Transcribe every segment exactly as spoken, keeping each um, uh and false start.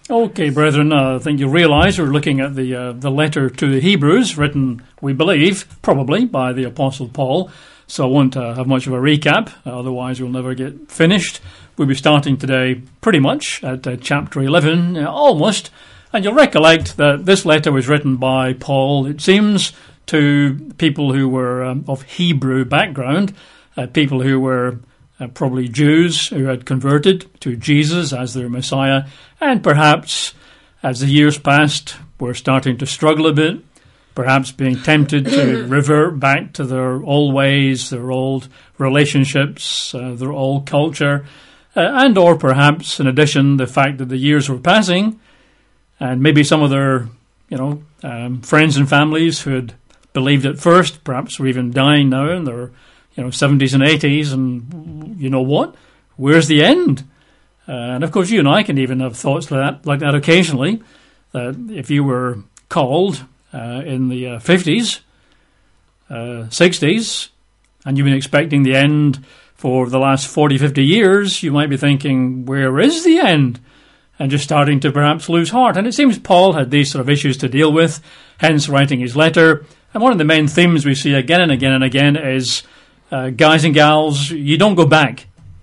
Okay, brethren, uh, I think you realise we're looking at the uh, the letter to the Hebrews, written, we believe, probably by the Apostle Paul. So I won't uh, have much of a recap, otherwise we'll never get finished. We'll be starting today pretty much at uh, chapter eleven, uh, almost. And you'll recollect that this letter was written by Paul, it seems, to people who were um, of Hebrew background, uh, people who were uh, probably Jews who had converted to Jesus as their Messiah, and perhaps, as the years passed, were starting to struggle a bit, perhaps being tempted to revert back to their old ways, their old relationships, uh, their old culture, uh, and or perhaps, in addition, the fact that the years were passing, and maybe some of their, you know, um, friends and families who had believed at first, perhaps were even dying now in their, you know, seventies and eighties, and you know what? Where's the end? Uh, and of course, you and I can even have thoughts like that, like that occasionally. That if you were called uh, in the uh, fifties, uh, sixties, and you've been expecting the end for the last forty, fifty years, you might be thinking, where is the end? And just starting to perhaps lose heart. And it seems Paul had these sort of issues to deal with, hence writing his letter. And one of the main themes we see again and again and again is, uh, guys and gals, you don't go back.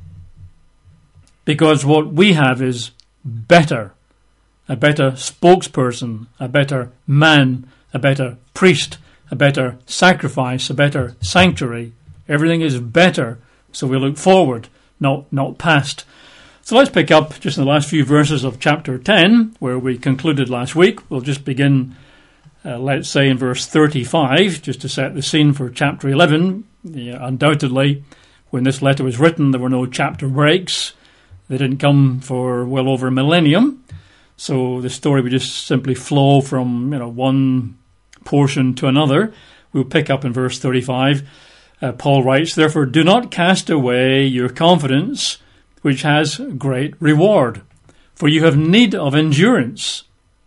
Because what we have is better. A better spokesperson, a better man, a better priest, a better sacrifice, a better sanctuary. Everything is better. So we look forward, not not past. So let's pick up just in the last few verses of chapter ten, where we concluded last week. We'll just begin, uh, let's say, in verse thirty-five, just to set the scene for chapter eleven. Yeah, undoubtedly, when this letter was written, there were no chapter breaks. They didn't come for well over a millennium. So the story would just simply flow from, you know, one portion to another. We'll pick up in verse thirty-five. Uh, Paul writes, "Therefore do not cast away your confidence, which has great reward. For you have need of endurance,"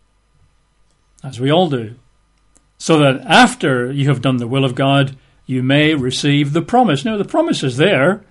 as we all do, "so that after you have done the will of God, you may receive the promise." Now, the promise is there,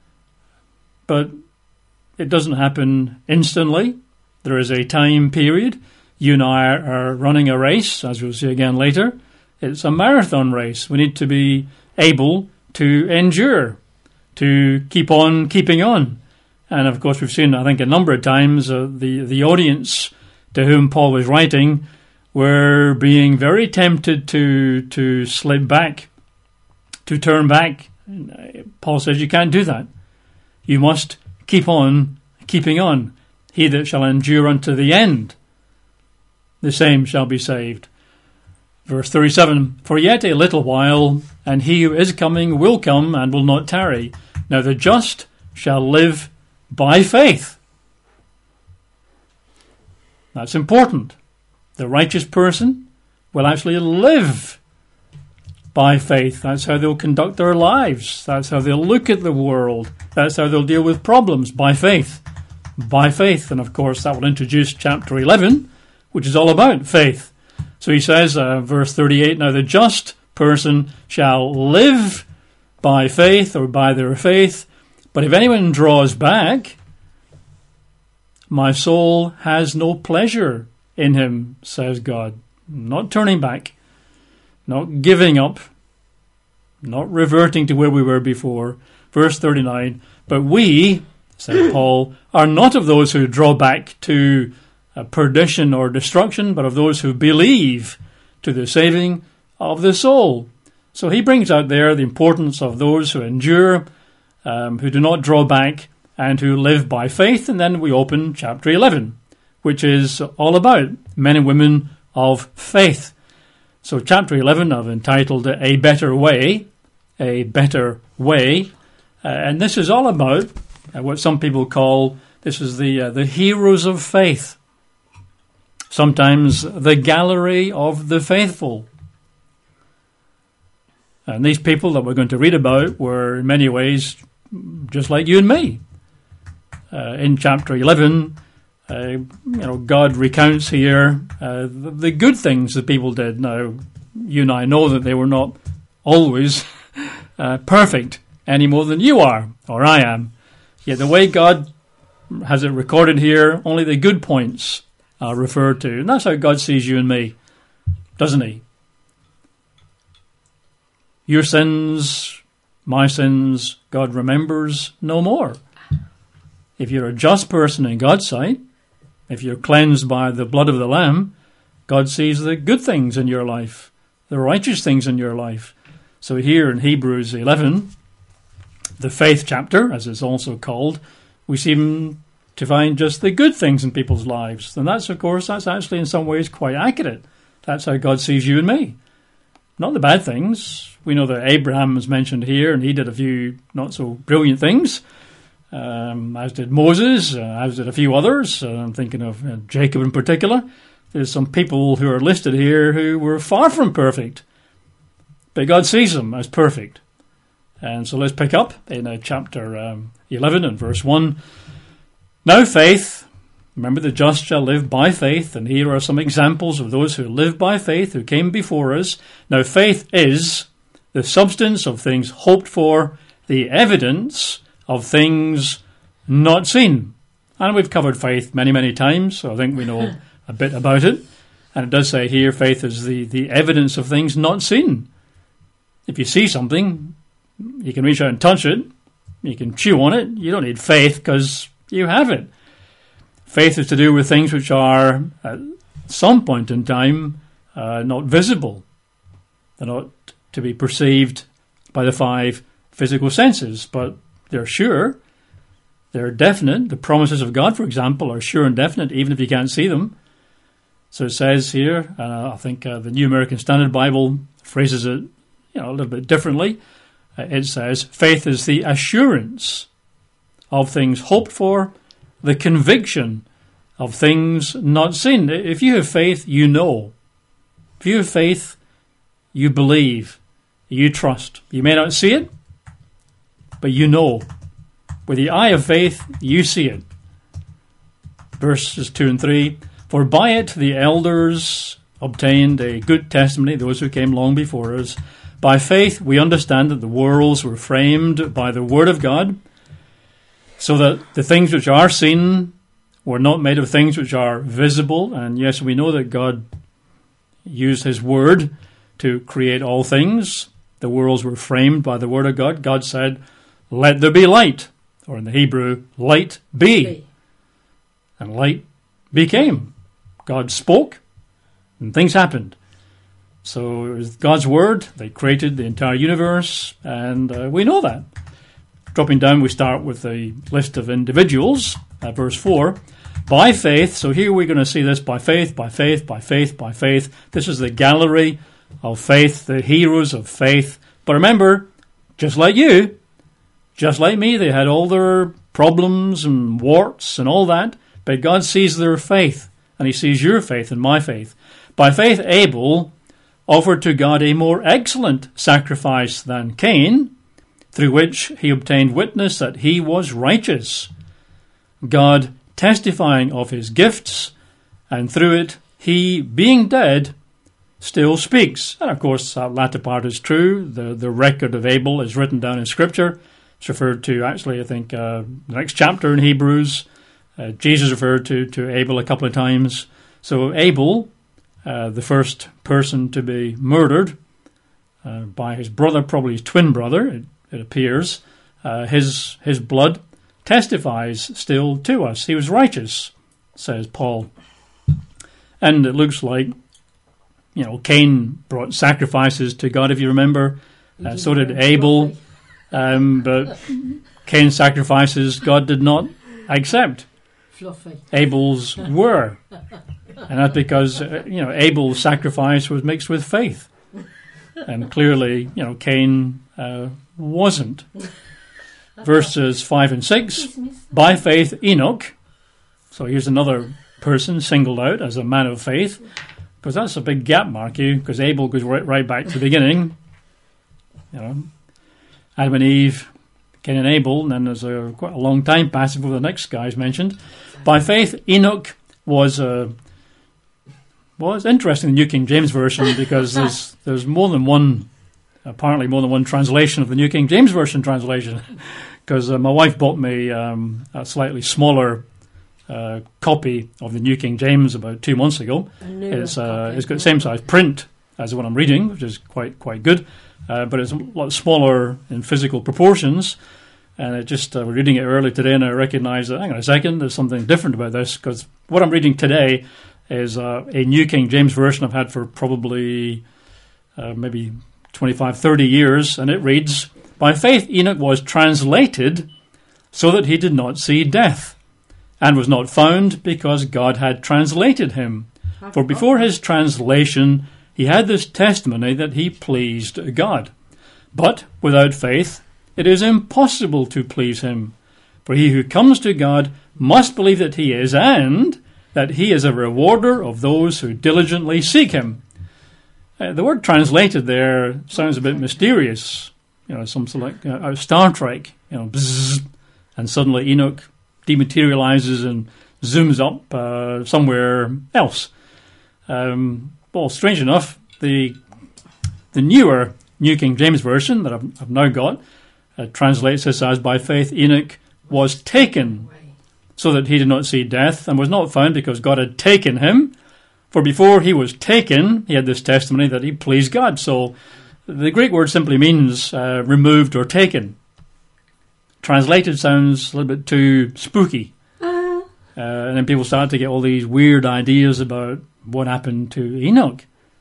but it doesn't happen instantly. There is a time period. You and I are running a race, as we'll see again later. It's a marathon race. We need to be able to endure, to keep on keeping on. And of course, we've seen, I think, a number of times uh, the, the audience to whom Paul was writing were being very tempted to to slip back, to turn back. Paul says you can't do that. You must keep on keeping on. He that shall endure unto the end, the same shall be saved. Verse thirty-seven, "For yet a little while, and he who is coming will come and will not tarry. Now the just shall live by faith." That's important. The righteous person will actually live by faith. That's how they'll conduct their lives. That's how they'll look at the world. That's how they'll deal with problems, by faith. By faith. And of course that will introduce chapter eleven, which is all about faith. So he says, uh, verse thirty-eight, "Now the just person shall live by faith," or by their faith. "But if anyone draws back, my soul has no pleasure in him, says God." Not turning back, not giving up, not reverting to where we were before. Verse thirty-nine, "But we," said Paul, "are not of those who draw back to uh, perdition or destruction, but of those who believe to the saving of the soul." So he brings out there the importance of those who endure, um, who do not draw back, and who live by faith. And then we open chapter eleven, which is all about men and women of faith. So chapter eleven I've entitled A Better Way, A Better Way. Uh, and this is all about uh, what some people call, this is the uh, the heroes of faith. Sometimes the gallery of the faithful. And these people that we're going to read about were in many ways just like you and me. Uh, in chapter eleven, uh, you know, God recounts here uh, the, the good things that people did. Now, you and I know that they were not always uh, perfect any more than you are or I am. Yet the way God has it recorded here, only the good points are referred to. And that's how God sees you and me, doesn't he? Your sins, my sins, God remembers no more. If you're a just person in God's sight, if you're cleansed by the blood of the Lamb, God sees the good things in your life, the righteous things in your life. So here in Hebrews eleven, the faith chapter, as it's also called, we seem to find just the good things in people's lives. And that's, of course, that's actually in some ways quite accurate. That's how God sees you and me. Not the bad things. We know that Abraham is mentioned here, and he did a few not so brilliant things, um, as did Moses, uh, as did a few others. Uh, I'm thinking of uh, Jacob in particular. There's some people who are listed here who were far from perfect, but God sees them as perfect. And so let's pick up in uh, chapter um, eleven and verse one. Now faith, remember the just shall live by faith, and here are some examples of those who live by faith, who came before us. Now faith is the substance of things hoped for, the evidence of things not seen. And we've covered faith many, many times, so I think we know a bit about it. And it does say here, faith is the, the evidence of things not seen. If you see something, you can reach out and touch it, you can chew on it, you don't need faith because you have it. Faith is to do with things which are, at some point in time, uh, not visible. They're not to be perceived by the five physical senses, but they're sure, they're definite. The promises of God, for example, are sure and definite, even if you can't see them. So it says here, uh, I think uh, the New American Standard Bible phrases it, you know, a little bit differently. Uh, it says, faith is the assurance of things hoped for, the conviction of things not seen. If you have faith, you know. If you have faith, you believe, you trust. You may not see it, but you know. With the eye of faith, you see it. Verses two and three, for by it the elders obtained a good testimony, those who came long before us. By faith we understand that the worlds were framed by the word of God, so that the things which are seen were not made of things which are visible. And yes, we know that God used his word to create all things. The worlds were framed by the word of God. God said, let there be light. Or in the Hebrew, light be. And light became. God spoke, and things happened. So with God's word, they created the entire universe, and uh, we know that. Dropping down, we start with a list of individuals, uh, verse four. By faith, so here we're going to see this, by faith, by faith, by faith, by faith. This is the gallery of faith, the heroes of faith. But remember, just like you, just like me, they had all their problems and warts and all that, but God sees their faith, and he sees your faith and my faith. By faith, Abel offered to God a more excellent sacrifice than Cain, through which he obtained witness that he was righteous, God testifying of his gifts, and through it, he, being dead, still speaks. And of course, that latter part is true. The, the record of Abel is written down in Scripture. It's referred to, actually, I think, uh, the next chapter in Hebrews. Uh, Jesus referred to, to Abel a couple of times. So Abel, uh, the first person to be murdered uh, by his brother, probably his twin brother, it, it appears, uh, his his blood testifies still to us. He was righteous, says Paul. And it looks like, you know, Cain brought sacrifices to God, if you remember. Uh, so did Abel. Um, but Cain's sacrifices God did not accept. Fluffy. Abel's were. And that's because, uh, you know, Abel's sacrifice was mixed with faith. And clearly, you know, Cain uh, wasn't. Verses five and six, by faith Enoch. So here's another person singled out as a man of faith, because that's a big gap mark here, because Abel goes right, right back to the beginning. You know, Adam and Eve, Cain and Abel, and then there's a quite a long time passing before the next guy is mentioned. By faith Enoch was a well, it's interesting in the New King James Version, because there's there's more than one, apparently more than one translation of the New King James Version translation. Because uh, my wife bought me um, a slightly smaller uh, copy of the New King James about two months ago. It's uh, it's got the same size print as the one I'm reading, which is quite quite good, uh, but it's a lot smaller in physical proportions. And I just uh, was reading it early today, and I recognised that, hang on a second, there's something different about this, because what I'm reading today is uh, a New King James Version I've had for probably uh, maybe twenty-five, thirty years, and it reads, "By faith Enoch was translated so that he did not see death, and was not found because God had translated him. For before his translation he had this testimony that he pleased God. But without faith it is impossible to please him. For he who comes to God must believe that he is, and that he is a rewarder of those who diligently seek him." Uh, the word translated there sounds a bit mysterious. You know, something like uh, out of Star Trek, you know, bzzz, and suddenly Enoch dematerializes and zooms up uh, somewhere else. Um, well, strange enough, the the newer New King James Version that I've, I've now got uh, translates this as, "By faith Enoch was taken, so that he did not see death, and was not found because God had taken him. For before he was taken, he had this testimony that he pleased God." So the Greek word simply means uh, removed or taken. Translated sounds a little bit too spooky. Uh, and then people start to get all these weird ideas about what happened to Enoch.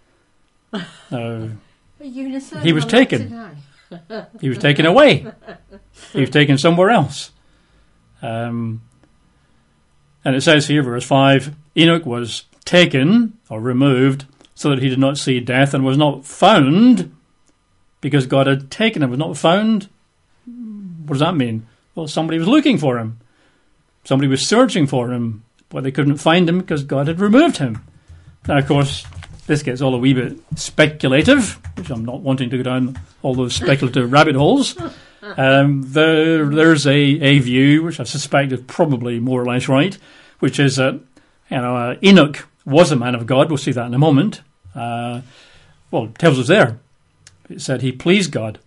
Uh, he was taken. He was taken away. He was taken somewhere else. Um, and it says here, verse five, "Enoch was taken," or removed, "so that he did not see death, and was not found because God had taken him." Was not found? What does that mean? Well, somebody was looking for him. Somebody was searching for him, but they couldn't find him because God had removed him. Now, of course, this gets all a wee bit speculative, which I'm not wanting to go down all those speculative rabbit holes. Um, there, there's a, a view, which I suspect is probably more or less right, which is that you know uh, Enoch was a man of God. We'll see that in a moment. Uh, well, it tells us there. It said he pleased God.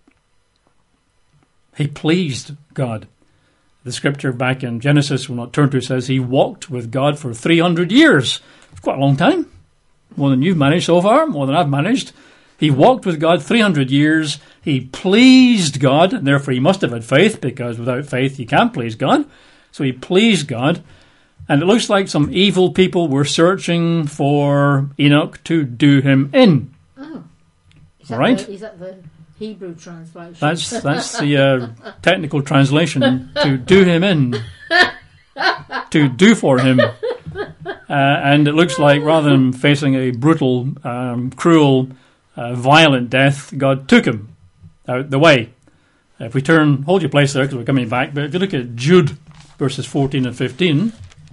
He pleased God. The scripture back in Genesis, we'll not turn to, says he walked with God for three hundred years. It's quite a long time. More than you've managed so far, more than I've managed. He walked with God three hundred years. He pleased God, and therefore he must have had faith, because without faith you can't please God. So he pleased God. And it looks like some evil people were searching for Enoch to do him in. Oh. Is that right? The, is that the Hebrew translation? That's that's the uh, technical translation, to do him in. To do for him. Uh, and it looks like rather than facing a brutal, um, cruel, uh, violent death, God took him out the way. If we turn, hold your place there because we're coming back, but if you look at Jude, verses fourteen and fifteen,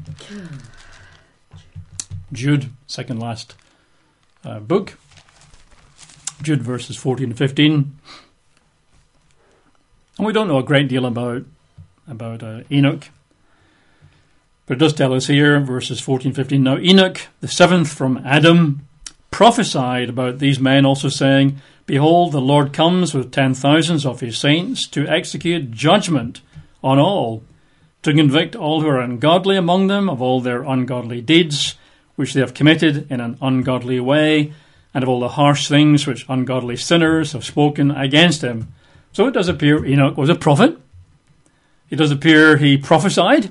Jude, second last uh, book, Jude verses fourteen and fifteen, and we don't know a great deal about, about uh, Enoch. But it does tell us here, verses fourteen and fifteen, "Now Enoch, the seventh from Adam, prophesied about these men, also saying, Behold, the Lord comes with ten thousands of his saints to execute judgment on all, to convict all who are ungodly among them of all their ungodly deeds, which they have committed in an ungodly way, and of all the harsh things which ungodly sinners have spoken against him." So it does appear Enoch was a prophet. It does appear he prophesied,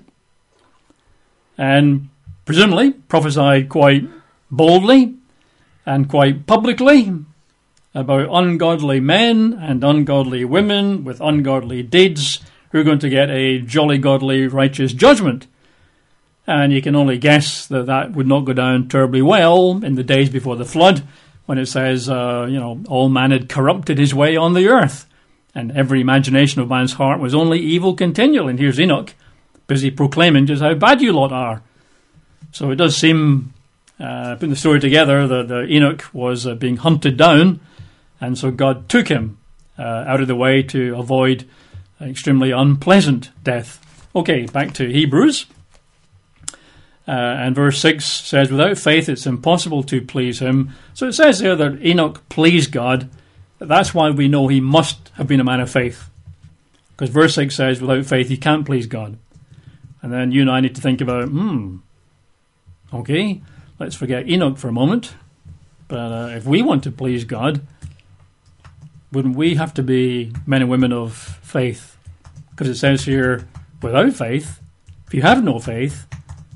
and presumably prophesied quite boldly and quite publicly about ungodly men and ungodly women with ungodly deeds who are going to get a jolly godly righteous judgment. And you can only guess that that would not go down terribly well in the days before the flood, when it says, uh, you know, all man had corrupted his way on the earth, and every imagination of man's heart was only evil continually. And here's Enoch, busy proclaiming just how bad you lot are. So it does seem, uh, putting the story together, that uh, Enoch was uh, being hunted down, and so God took him uh, out of the way to avoid an extremely unpleasant death. Okay, back to Hebrews. Uh, and verse six says, "Without faith it's impossible to please him." So it says there that Enoch pleased God. That's why we know he must have been a man of faith. Because verse six says, without faith you can't please God. And then you and I need to think about, hmm, okay, let's forget Enoch for a moment. But uh, if we want to please God, wouldn't we have to be men and women of faith? Because it says here, without faith, if you have no faith,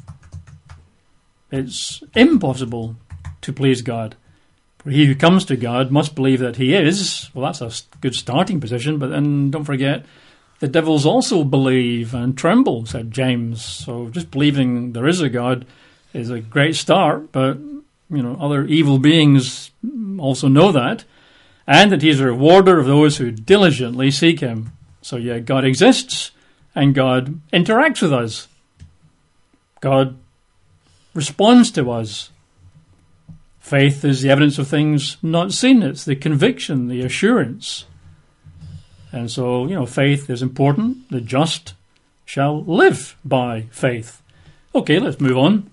it's impossible to please God. For he who comes to God must believe that he is. Well, that's a good starting position, but then don't forget, the devils also believe and tremble, said James. So just believing there is a God is a great start, but you know, other evil beings also know that, and that he is a rewarder of those who diligently seek him. So yeah, God exists, and God interacts with us. God responds to us. Faith is the evidence of things not seen. It's the conviction, the assurance. And so, you know, faith is important. The just shall live by faith. Okay, let's move on.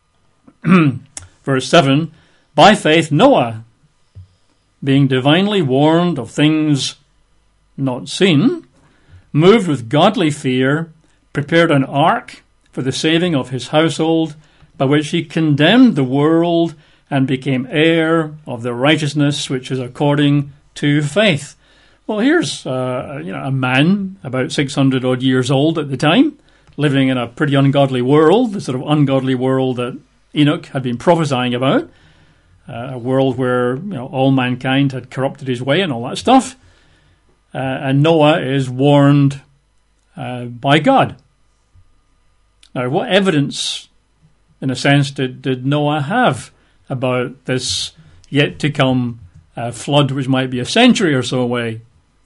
Verse seven, by faith Noah, being divinely warned of things not seen, moved with godly fear, prepared an ark for the saving of his household, by which he condemned the world and became heir of the righteousness which is according to faith. Well, here's uh, you know a man about six hundred odd years old at the time, living in a pretty ungodly world, the sort of ungodly world that Enoch had been prophesying about, uh, a world where you know all mankind had corrupted his way and all that stuff. Uh, and Noah is warned uh, by God. Now, what evidence, in a sense, did, did Noah have about this yet-to-come uh, flood, which might be a century or so away?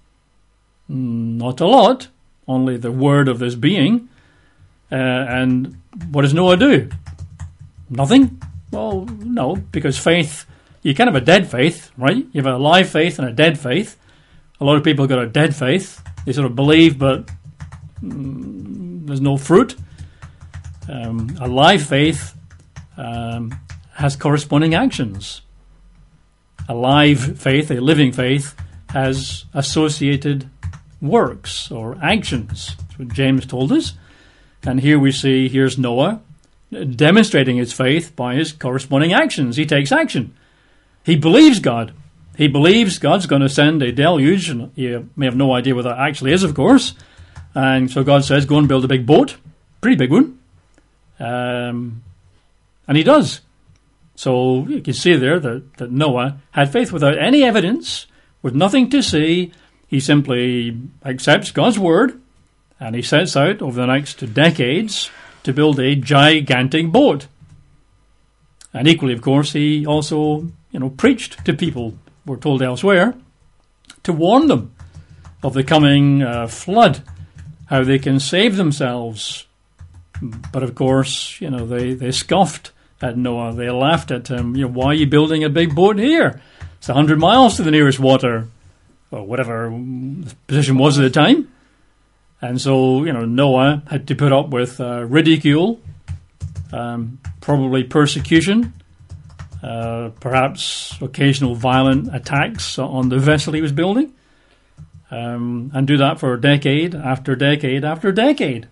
Not a lot, only the word of this being. Uh, and what does Noah do? Nothing? Well, no, because faith, you can have a dead faith, right? You have a live faith and a dead faith. A lot of people have got a dead faith. They sort of believe, but mm, there's no fruit. Um, a live faith um, has corresponding actions. A live faith, a living faith, has associated works or actions. That's what James told us. And here we see, here's Noah demonstrating his faith by his corresponding actions. He takes action. He believes God. He believes God's going to send a deluge, and you may have no idea what that actually is, of course. And so God says, go and build a big boat, pretty big one. Um, and he does. So you can see there that, that Noah had faith without any evidence, with nothing to see. He simply accepts God's word, and he sets out over the next decades to build a gigantic boat. And equally, of course, he also, you know, preached to people, we're told elsewhere, to warn them of the coming uh, flood, how they can save themselves. But of course, you know, they, they scoffed at Noah. They laughed at him. You know, why are you building a big boat here? It's a hundred miles to the nearest water, or whatever the position was at the time. And so, you know, Noah had to put up with uh, ridicule, um, probably persecution, uh, perhaps occasional violent attacks on the vessel he was building, um, and do that for decade after decade after decade.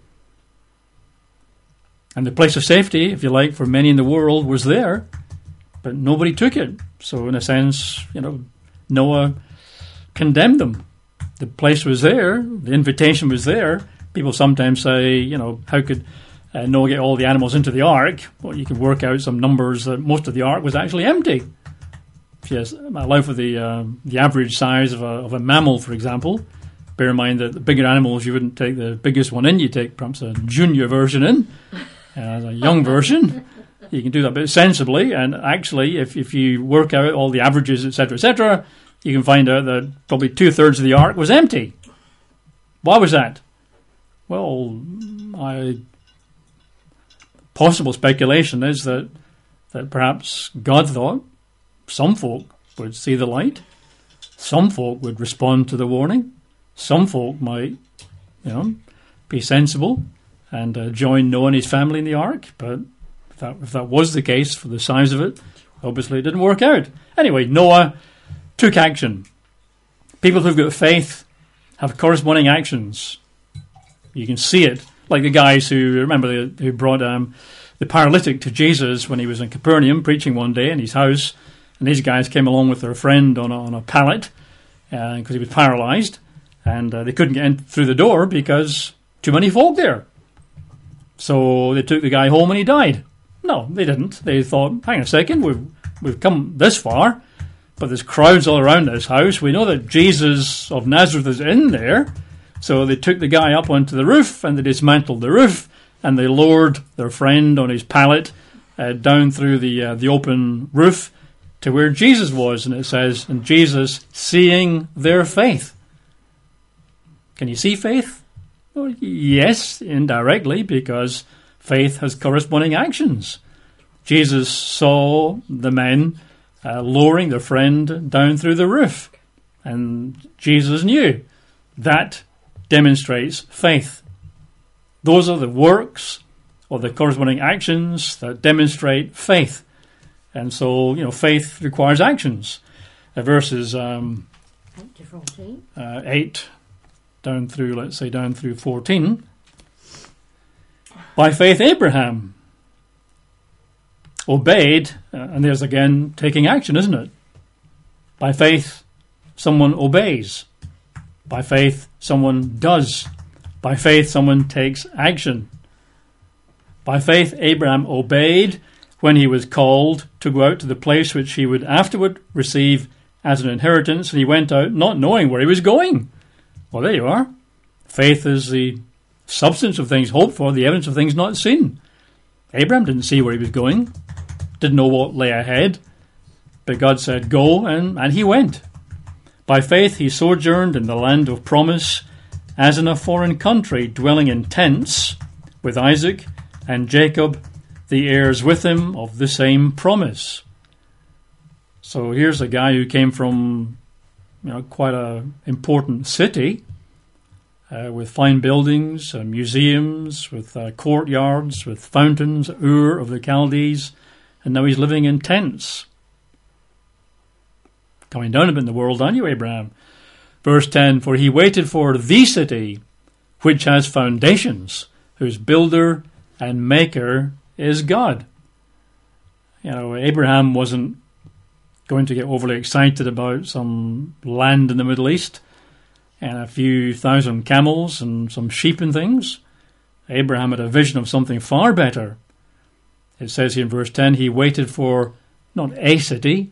And the place of safety, if you like, for many in the world was there, but nobody took it. So in a sense, you know, Noah condemned them. The place was there, the invitation was there. People sometimes say, you know, how could uh, Noah get all the animals into the ark? Well, you could work out some numbers that most of the ark was actually empty. If you allow for the uh, the average size of a, of a mammal, for example, bear in mind that the bigger animals, you wouldn't take the biggest one in, you take perhaps a junior version in, uh, a young version. You can do that a bit sensibly, and actually, if, if you work out all the averages, et cetera, et cetera, you can find out that probably two-thirds of the ark was empty. Why was that? Well, I, possible speculation is that, that perhaps God thought some folk would see the light, some folk would respond to the warning, some folk might, you know, be sensible and uh, join Noah and his family in the ark. But if that, if that was the case for the size of it, obviously it didn't work out. Anyway, Noah took action. People who've got faith have corresponding actions. You can see it Like the guys who, remember, the, who brought um, the paralytic to Jesus when he was in Capernaum preaching one day in his house. And these guys came along with their friend on a, on a pallet because uh, he was paralyzed. And uh, they couldn't get in through the door because too many folk there. So they took the guy home and he died. No, they didn't. They thought, hang on a second, we've, we've come this far, but there's crowds all around this house. We know that Jesus of Nazareth is in there. So they took the guy up onto the roof and they dismantled the roof and they lowered their friend on his pallet uh, down through the uh, the open roof to where Jesus was. And it says, and Jesus, seeing their faith. Can you see faith? Well, yes, indirectly, because faith has corresponding actions. Jesus saw the men uh, lowering their friend down through the roof. And Jesus knew that demonstrates faith. Those are the works or the corresponding actions that demonstrate faith. And so, you know, faith requires actions. Uh, verses um, eight to fourteen. Uh, eight down through, let's say, down through fourteen. By faith, Abraham obeyed, uh, and there's again taking action, isn't it? By faith, someone obeys. By faith, someone does. By faith, someone takes action. By faith, Abraham obeyed when he was called to go out to the place which he would afterward receive as an inheritance, and he went out not knowing where he was going. Well, there you are. Faith is the substance of things hoped for, the evidence of things not seen. Abraham didn't see where he was going, didn't know what lay ahead, but God said, go, and, and he went. By faith he sojourned in the land of promise, as in a foreign country, dwelling in tents with Isaac and Jacob, the heirs with him of the same promise. So here's a guy who came from, you know, quite an important city, uh, with fine buildings, uh, museums, with uh, courtyards, with fountains, Ur of the Chaldees, and now he's living in tents. Coming down a bit in the world, aren't you, Abraham? Verse ten, for he waited for the city which has foundations, whose builder and maker is God. You know, Abraham wasn't going to get overly excited about some land in the Middle East and a few thousand camels and some sheep and things. Abraham had a vision of something far better. It says here in verse ten, he waited for not a city,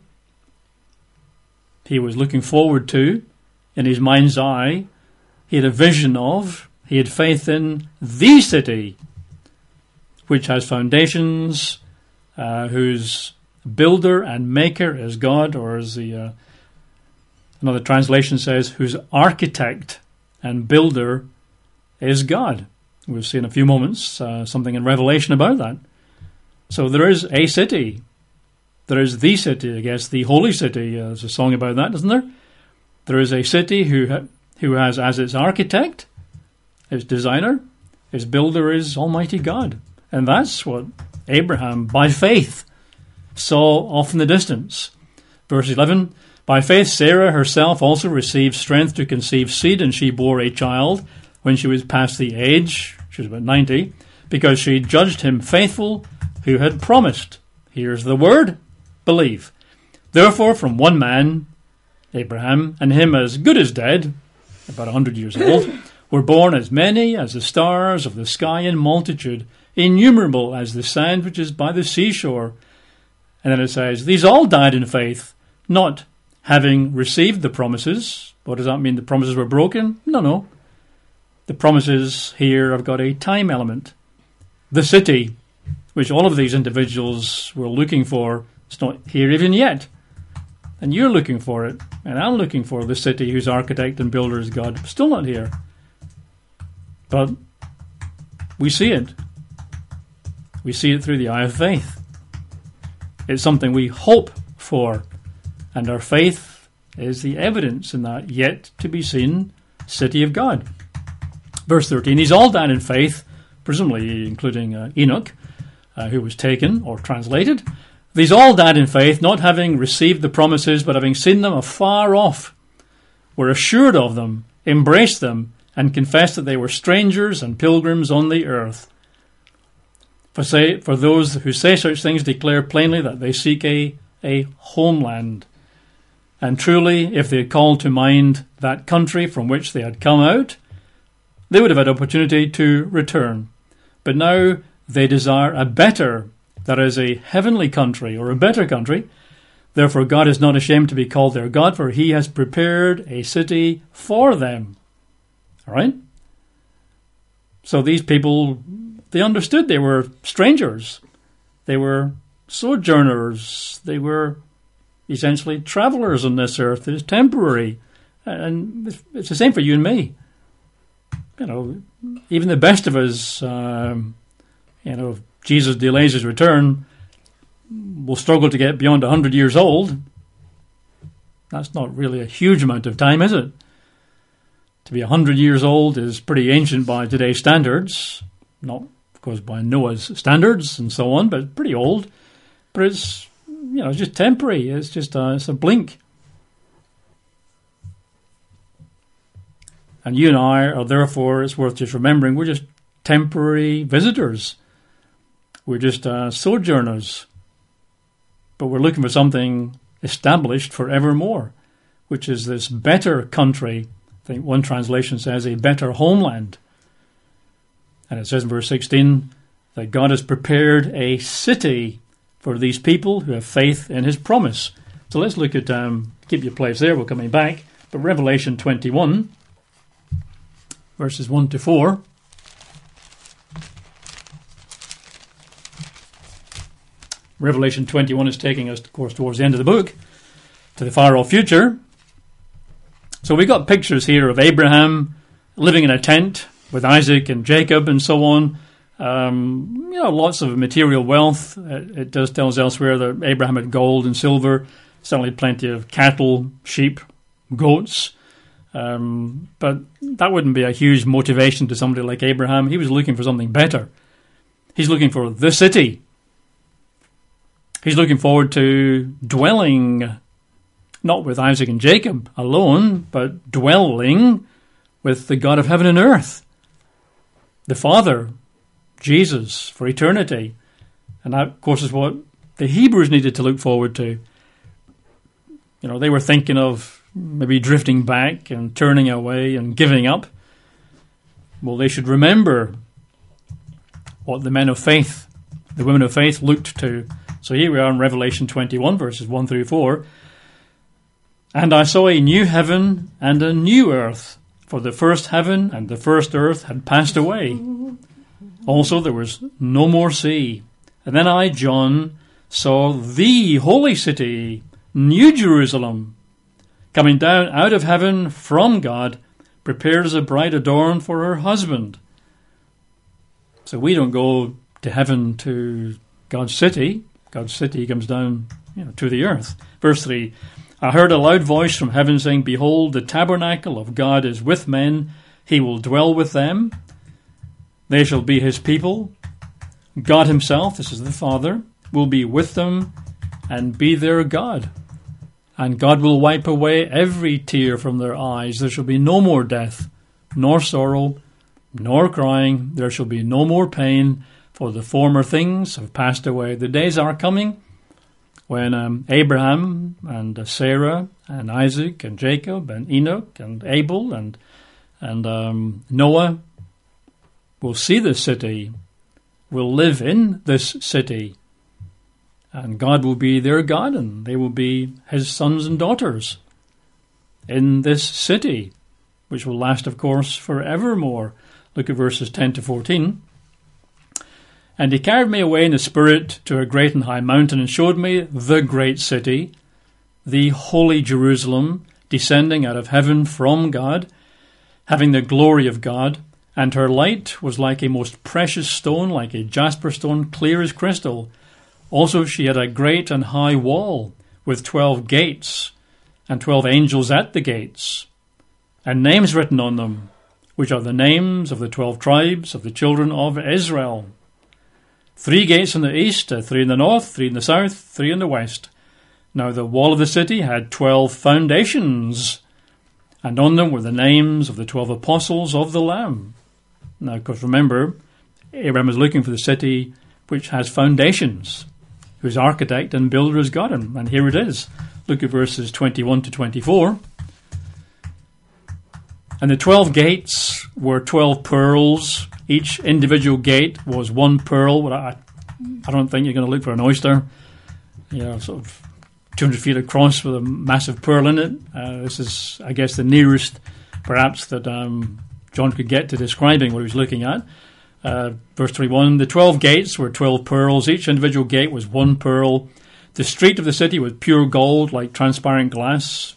he was looking forward to, in his mind's eye, he had a vision of, he had faith in the city, which has foundations, uh, whose builder and maker is God, or as the uh, another translation says, whose architect and builder is God. We'll see in a few moments uh, something in Revelation about that. So there is a city. There is the city, I guess, the holy city. Uh, there's a song about that, isn't there? There is a city who ha- who has as its architect, its designer, its builder is Almighty God. And that's what Abraham, by faith, saw off in the distance. Verse eleven, by faith Sarah herself also received strength to conceive seed, and she bore a child when she was past the age, she was about ninety, because she judged him faithful who had promised. Here's the word, believe. Therefore, from one man, Abraham, and him as good as dead, about a hundred years old, were born as many as the stars of the sky in multitude, innumerable as the sand which is by the seashore. And then it says, these all died in faith, not having received the promises. What does that mean? The promises were broken? No, no. The promises here have got a time element. The city, which all of these individuals were looking for, it's not here even yet. And you're looking for it, and I'm looking for the city whose architect and builder is God. Still not here. But we see it. We see it through the eye of faith. It's something we hope for, and our faith is the evidence in that yet to be seen city of God. Verse thirteen, these all died in faith, presumably including uh, Enoch, uh, who was taken or translated. These all died in faith, not having received the promises, but having seen them afar off, were assured of them, embraced them, and confess that they were strangers and pilgrims on the earth. For say, for those who say such things declare plainly that they seek a, a homeland. And truly, if they had called to mind that country from which they had come out, they would have had opportunity to return. But now they desire a better, that is, a heavenly country, or a better country. Therefore God is not ashamed to be called their God, for he has prepared a city for them. All right? So these people, they understood they were strangers. They were sojourners. They were essentially travelers on this earth. It is temporary. And it's the same for you and me. You know, even the best of us, um, you know, if Jesus delays his return, will struggle to get beyond one hundred years old. That's not really a huge amount of time, is it? To be one hundred years old is pretty ancient by today's standards. Not, of course, by Noah's standards and so on, but pretty old. But it's, you know, it's just temporary. It's just a, it's a blink. And you and I are, therefore, it's worth just remembering, we're just temporary visitors. We're just uh, sojourners. But we're looking for something established forevermore, which is this better country. I think one translation says a better homeland. And it says in verse sixteen that God has prepared a city for these people who have faith in his promise. So let's look at, um, keep your place there, we're coming back. But Revelation twenty-one, verses one to four. Revelation twenty-one is taking us, of course, towards the end of the book, to the far-off future. So we got pictures here of Abraham living in a tent with Isaac and Jacob and so on. Um, you know, lots of material wealth. It, it does tell us elsewhere that Abraham had gold and silver, certainly plenty of cattle, sheep, goats. Um, but that wouldn't be a huge motivation to somebody like Abraham. He was looking for something better. He's looking for the city. He's looking forward to dwelling, not with Isaac and Jacob alone, but dwelling with the God of heaven and earth, the Father, Jesus, for eternity. And that, of course, is what the Hebrews needed to look forward to. You know, they were thinking of maybe drifting back and turning away and giving up. Well, they should remember what the men of faith, the women of faith looked to. So here we are in Revelation twenty-one, verses one through four. And I saw a new heaven and a new earth, for the first heaven and the first earth had passed away. Also there was no more sea. And then I, John, saw the holy city, New Jerusalem, coming down out of heaven from God, prepared as a bride adorned for her husband. So we don't go to heaven to God's city. God's city comes down, you know, to the earth. Verse three, I heard a loud voice from heaven saying, Behold, the tabernacle of God is with men. He will dwell with them. They shall be his people. God himself, this is the Father, will be with them and be their God. And God will wipe away every tear from their eyes. There shall be no more death, nor sorrow, nor crying. There shall be no more pain, for the former things have passed away. The days are coming when um, Abraham and uh, Sarah and Isaac and Jacob and Enoch and Abel and and um, Noah will see this city, will live in this city, and God will be their God, and they will be his sons and daughters in this city, which will last, of course, forevermore. Look at verses ten to fourteen. And he carried me away in the Spirit to a great and high mountain and showed me the great city, the holy Jerusalem, descending out of heaven from God, having the glory of God. And her light was like a most precious stone, like a jasper stone, clear as crystal. Also she had a great and high wall with twelve gates, and twelve angels at the gates, and names written on them, which are the names of the twelve tribes of the children of Israel. Three gates in the east, uh, three in the north, three in the south, three in the west. Now the wall of the city had twelve foundations, and on them were the names of the twelve apostles of the Lamb. Now, of course, remember, Abraham is looking for the city which has foundations, whose architect and builder is God. And here it is. Look at verses twenty-one to twenty-four. And the twelve gates were twelve pearls. Each individual gate was one pearl. Well, I, I don't think you're going to look for an oyster, you know, sort of two hundred feet across with a massive pearl in it. Uh, this is, I guess, the nearest, perhaps, that um, John could get to describing what he was looking at. Uh, verse twenty-one, the twelve gates were twelve pearls. Each individual gate was one pearl. The street of the city was pure gold, like transparent glass.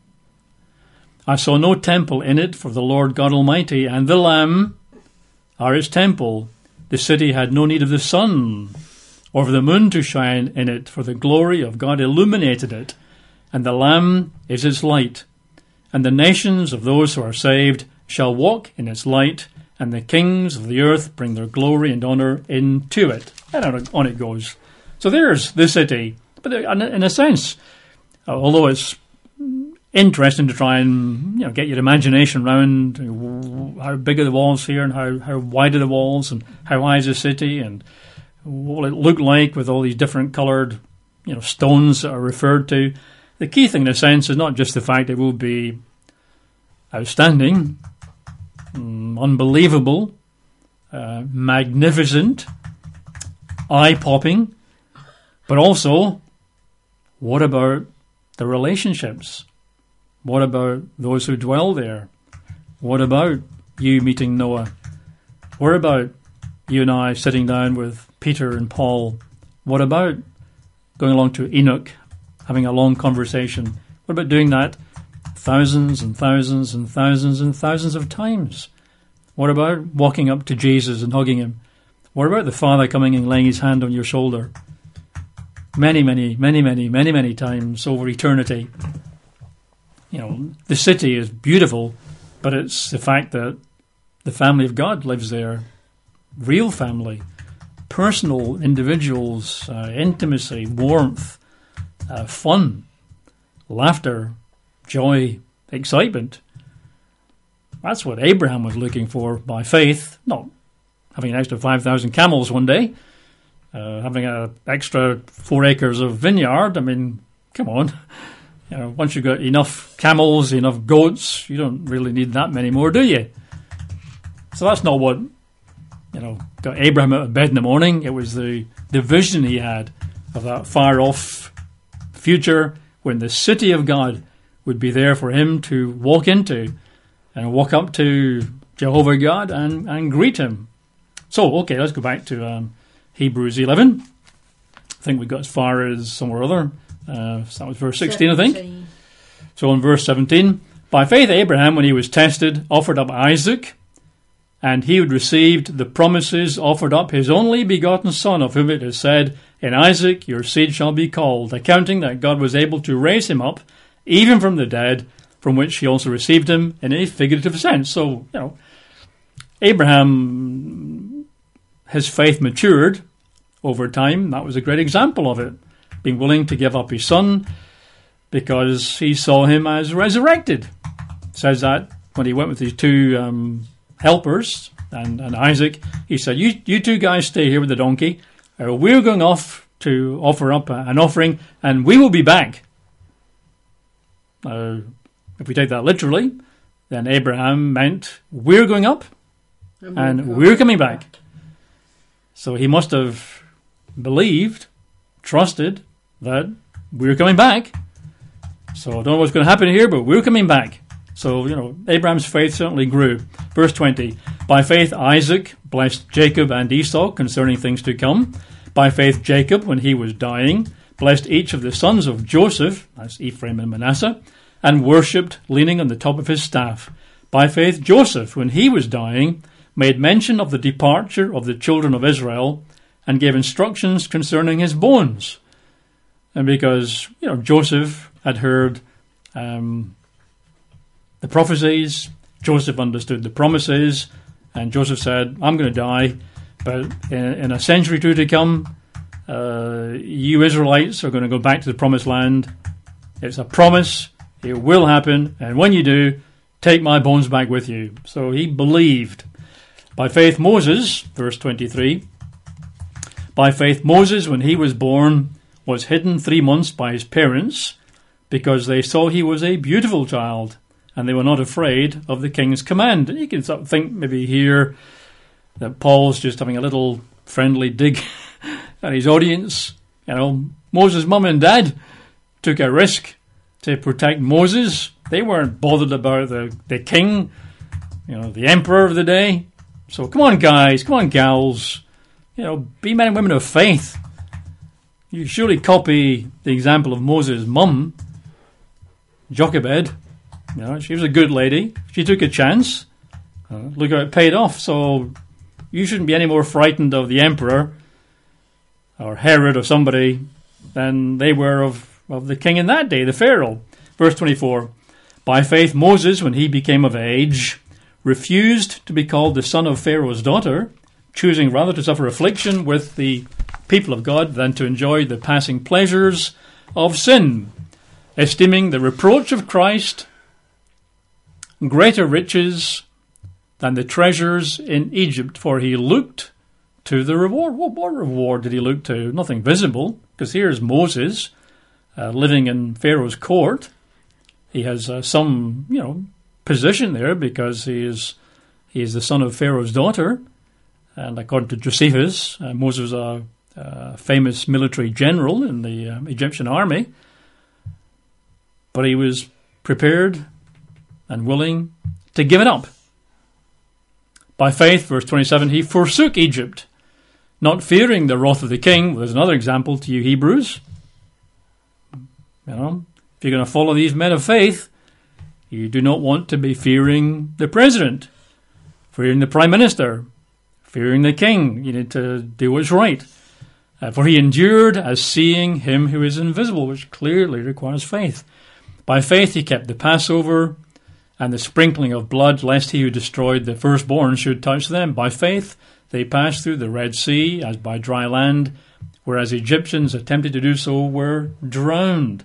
I saw no temple in it, for the Lord God Almighty and the Lamb are its temple. The city had no need of the sun or of the moon to shine in it, for the glory of God illuminated it, and the Lamb is its light. And the nations of those who are saved shall walk in its light, and the kings of the earth bring their glory and honour into it. And on it goes. So there's the city. But in a sense, although it's interesting to try and, you know, get your imagination around how big are the walls here and how, how wide are the walls and how high is the city and what will it look like with all these different coloured, you know, stones that are referred to. The key thing in a sense is not just the fact it will be outstanding, um, unbelievable, uh, magnificent, eye-popping, but also, what about the relationships? What about those who dwell there? What about you meeting Noah? What about you and I sitting down with Peter and Paul? What about going along to Enoch, having a long conversation? What about doing that thousands and thousands and thousands and thousands of times? What about walking up to Jesus and hugging him? What about the Father coming and laying his hand on your shoulder? Many, many, many, many, many, many times over eternity. You know, the city is beautiful, but it's the fact that the family of God lives there. Real family, personal individuals, uh, intimacy, warmth, uh, fun, laughter, joy, excitement. That's what Abraham was looking for by faith, not having an extra five thousand camels one day, uh, having an extra four acres of vineyard. I mean, come on. You know, once you've got enough camels, enough goats, you don't really need that many more, do you? So that's not what, you know, got Abraham out of bed in the morning. It was the, the vision he had of that far-off future when the city of God would be there for him to walk into and walk up to Jehovah God and, and greet him. So, okay, let's go back to um, Hebrews eleven. I think we got as far as somewhere or other. Uh, so that was verse sixteen, seventeen. I think. So in verse seventeen, by faith Abraham, when he was tested, offered up Isaac, and he had received the promises, offered up his only begotten son, of whom it is said, in Isaac your seed shall be called, accounting that God was able to raise him up, even from the dead, from which he also received him in a figurative sense. So, you know, Abraham, his faith matured over time. That was a great example of it. Being willing to give up his son because he saw him as resurrected. Says that when he went with his two um, helpers and, and Isaac, he said, you, you two guys stay here with the donkey. Uh, we're going off to offer up a, an offering and we will be back. Uh, if we take that literally, then Abraham meant we're going up and, and we're coming back. So he must have believed, trusted, that we're coming back. So I don't know what's going to happen here, but we're coming back. So, you know, Abraham's faith certainly grew. Verse twenty, by faith Isaac blessed Jacob and Esau concerning things to come. By faith Jacob, when he was dying, blessed each of the sons of Joseph, that's Ephraim and Manasseh, and worshipped leaning on the top of his staff. By faith Joseph, when he was dying, made mention of the departure of the children of Israel and gave instructions concerning his bones. And because, you know, Joseph had heard um, the prophecies, Joseph understood the promises, and Joseph said, I'm going to die, but in, in a century or two to come, uh, you Israelites are going to go back to the promised land. It's a promise, it will happen, and when you do, take my bones back with you. So he believed. By faith Moses, verse twenty-three, by faith Moses, when he was born, was hidden three months by his parents, because they saw he was a beautiful child, and they were not afraid of the king's command. And you can sort of think maybe here that Paul's just having a little friendly dig at his audience. You know, Moses' mum and dad took a risk to protect Moses. They weren't bothered about the, the king, you know, the emperor of the day. So come on, guys, come on, gals, you know, be men and women of faith. You surely copy the example of Moses' mum, Jochebed. You know, she was a good lady. She took a chance. Uh, look how it paid off. So you shouldn't be any more frightened of the emperor or Herod or somebody than they were of, of the king in that day, the Pharaoh. Verse twenty-four, by faith Moses, when he became of age, refused to be called the son of Pharaoh's daughter, choosing rather to suffer affliction with the people of God than to enjoy the passing pleasures of sin, esteeming the reproach of Christ greater riches than the treasures in Egypt, for he looked to the reward. What, what reward did he look to? Nothing visible, because here's Moses uh, living in Pharaoh's court. He has uh, some, you know, position there because he is he is the son of Pharaoh's daughter, and according to Josephus, uh, Moses was a, a famous military general in the uh, Egyptian army. But he was prepared and willing to give it up. By faith, verse twenty-seven, he forsook Egypt, not fearing the wrath of the king. There's another example to you Hebrews. You know, if you're going to follow these men of faith, you do not want to be fearing the president, fearing the prime minister, fearing the king. You need to do what's right. Uh, for he endured as seeing him who is invisible, which clearly requires faith. By faith he kept the Passover and the sprinkling of blood, lest he who destroyed the firstborn should touch them. By faith they passed through the Red Sea as by dry land, whereas Egyptians attempted to do so were drowned.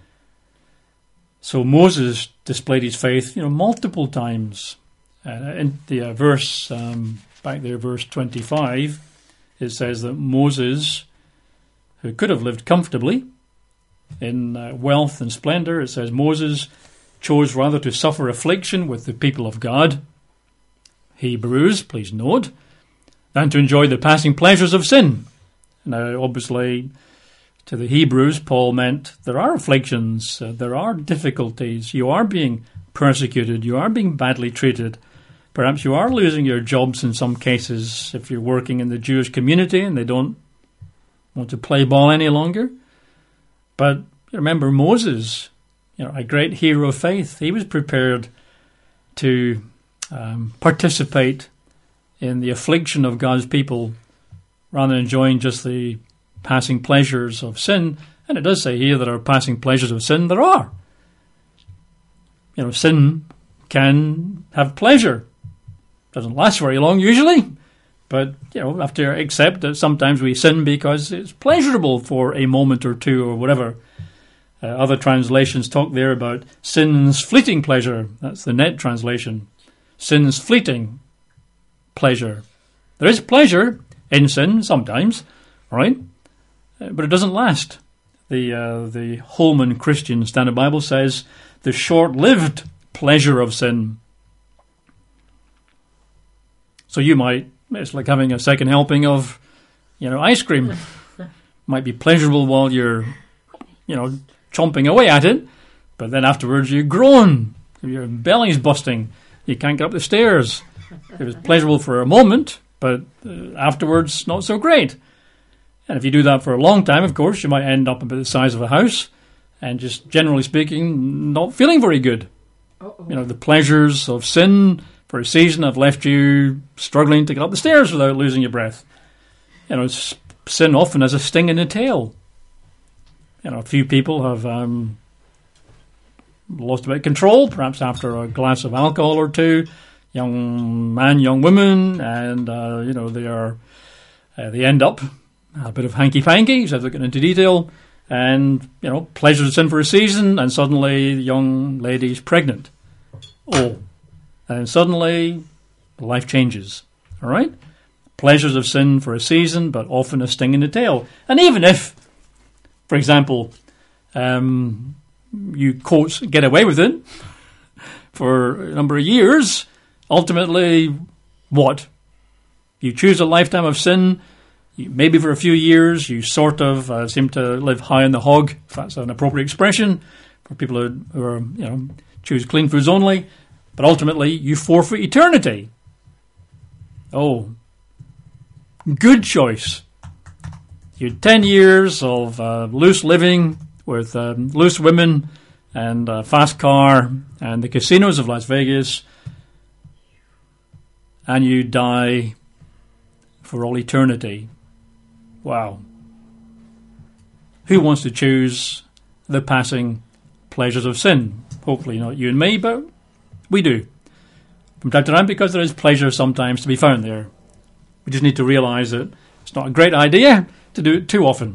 So Moses displayed his faith, you know, multiple times. Uh, in the uh, verse, um, back there, verse twenty-five, it says that Moses, who could have lived comfortably in uh, wealth and splendor, it says Moses chose rather to suffer affliction with the people of God, Hebrews, please note, than to enjoy the passing pleasures of sin. Now, obviously, to the Hebrews, Paul meant there are afflictions, uh, there are difficulties, you are being persecuted, you are being badly treated. Perhaps you are losing your jobs in some cases if you're working in the Jewish community and they don't want to play ball any longer. But remember Moses, you know, a great hero of faith. He was prepared to um, participate in the affliction of God's people rather than enjoying just the passing pleasures of sin. And it does say here that our passing pleasures of sin, there are. You know, sin can have pleasure. Doesn't last very long usually, but you know, have to accept that sometimes we sin because it's pleasurable for a moment or two or whatever. Uh, other translations talk there about sin's fleeting pleasure. That's the Net translation. Sin's fleeting pleasure. There is pleasure in sin sometimes, right? Uh, but it doesn't last. The uh, the Holman Christian Standard Bible says the short-lived pleasure of sin. So you might, it's like having a second helping of, you know, ice cream. Might be pleasurable while you're, you know, chomping away at it, but then afterwards you groan. Your belly's busting. You can't get up the stairs. It was pleasurable for a moment, but uh, afterwards not so great. And if you do that for a long time, of course, you might end up about the size of a house and just generally speaking, not feeling very good. Uh-oh. You know, the pleasures of sin for a season have left you struggling to get up the stairs without losing your breath. You know, sin often has a sting in the tail. You know, a few people have um, lost a bit of control, perhaps after a glass of alcohol or two. Young man, young woman, and, uh, you know, they are, uh, they end up a bit of hanky-panky, so they're getting into detail, and, you know, pleasure of sin for a season, and suddenly the young lady's pregnant. Oh, and suddenly life changes. All right? Pleasures of sin for a season, but often a sting in the tail. And even if, for example, um, you, quotes, get away with it for a number of years, ultimately, what? You choose a lifetime of sin, you, maybe for a few years, you sort of uh, seem to live high on the hog, if that's an appropriate expression, for people who, who are, you know, choose clean foods only, but ultimately you forfeit eternity. Oh, good choice. You had ten years of uh, loose living with um, loose women and a fast car and the casinos of Las Vegas, and you die for all eternity. Wow. Who wants to choose the passing pleasures of sin? Hopefully not you and me, but we do. From time to time, because there is pleasure sometimes to be found there. We just need to realise that it's not a great idea to do it too often.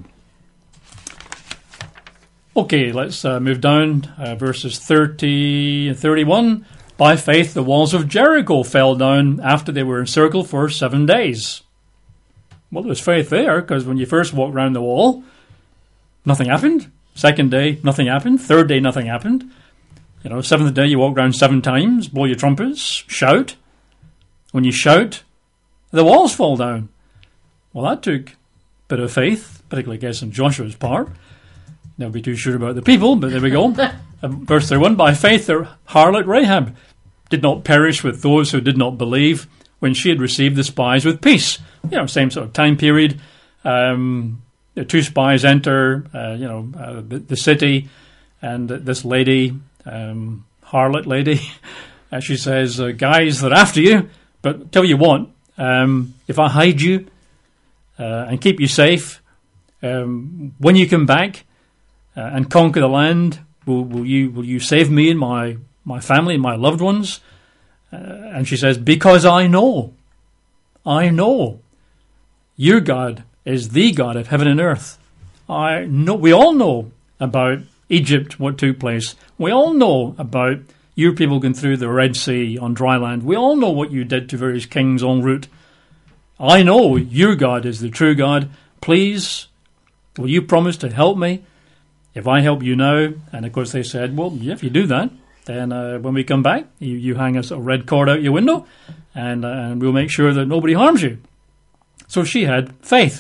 Okay, let's uh, move down, uh, verses thirty and thirty-one. By faith, the walls of Jericho fell down after they were encircled for seven days. Well, there was faith there, because when you first walked around the wall, nothing happened. Second day, nothing happened. Third day, nothing happened. You know, seventh day, you walk around seven times, blow your trumpets, shout. When you shout, the walls fall down. Well, that took a bit of faith, particularly, I guess, on Joshua's part. Never be too sure about the people, but there we go. um, verse thirty-one, by faith the harlot Rahab did not perish with those who did not believe when she had received the spies with peace. You know, same sort of time period. Um, the two spies enter, uh, you know, uh, the, the city, and this lady, um, harlot lady, uh, she says, uh, guys, they're after you, but tell you what, um, if I hide you uh, and keep you safe, um, when you come back, Uh, and conquer the land, will, will you will you save me and my, my family and my loved ones? Uh, and she says, because I know, I know, your God is the God of heaven and earth. I know. We all know about Egypt, what took place. We all know about your people going through the Red Sea on dry land. We all know what you did to various kings en route. I know your God is the true God. Please, will you promise to help me? If I help you now, and of course they said, well, yeah, if you do that, then uh, when we come back, you, you hang a sort of red cord out your window, and, uh, and we'll make sure that nobody harms you. So she had faith.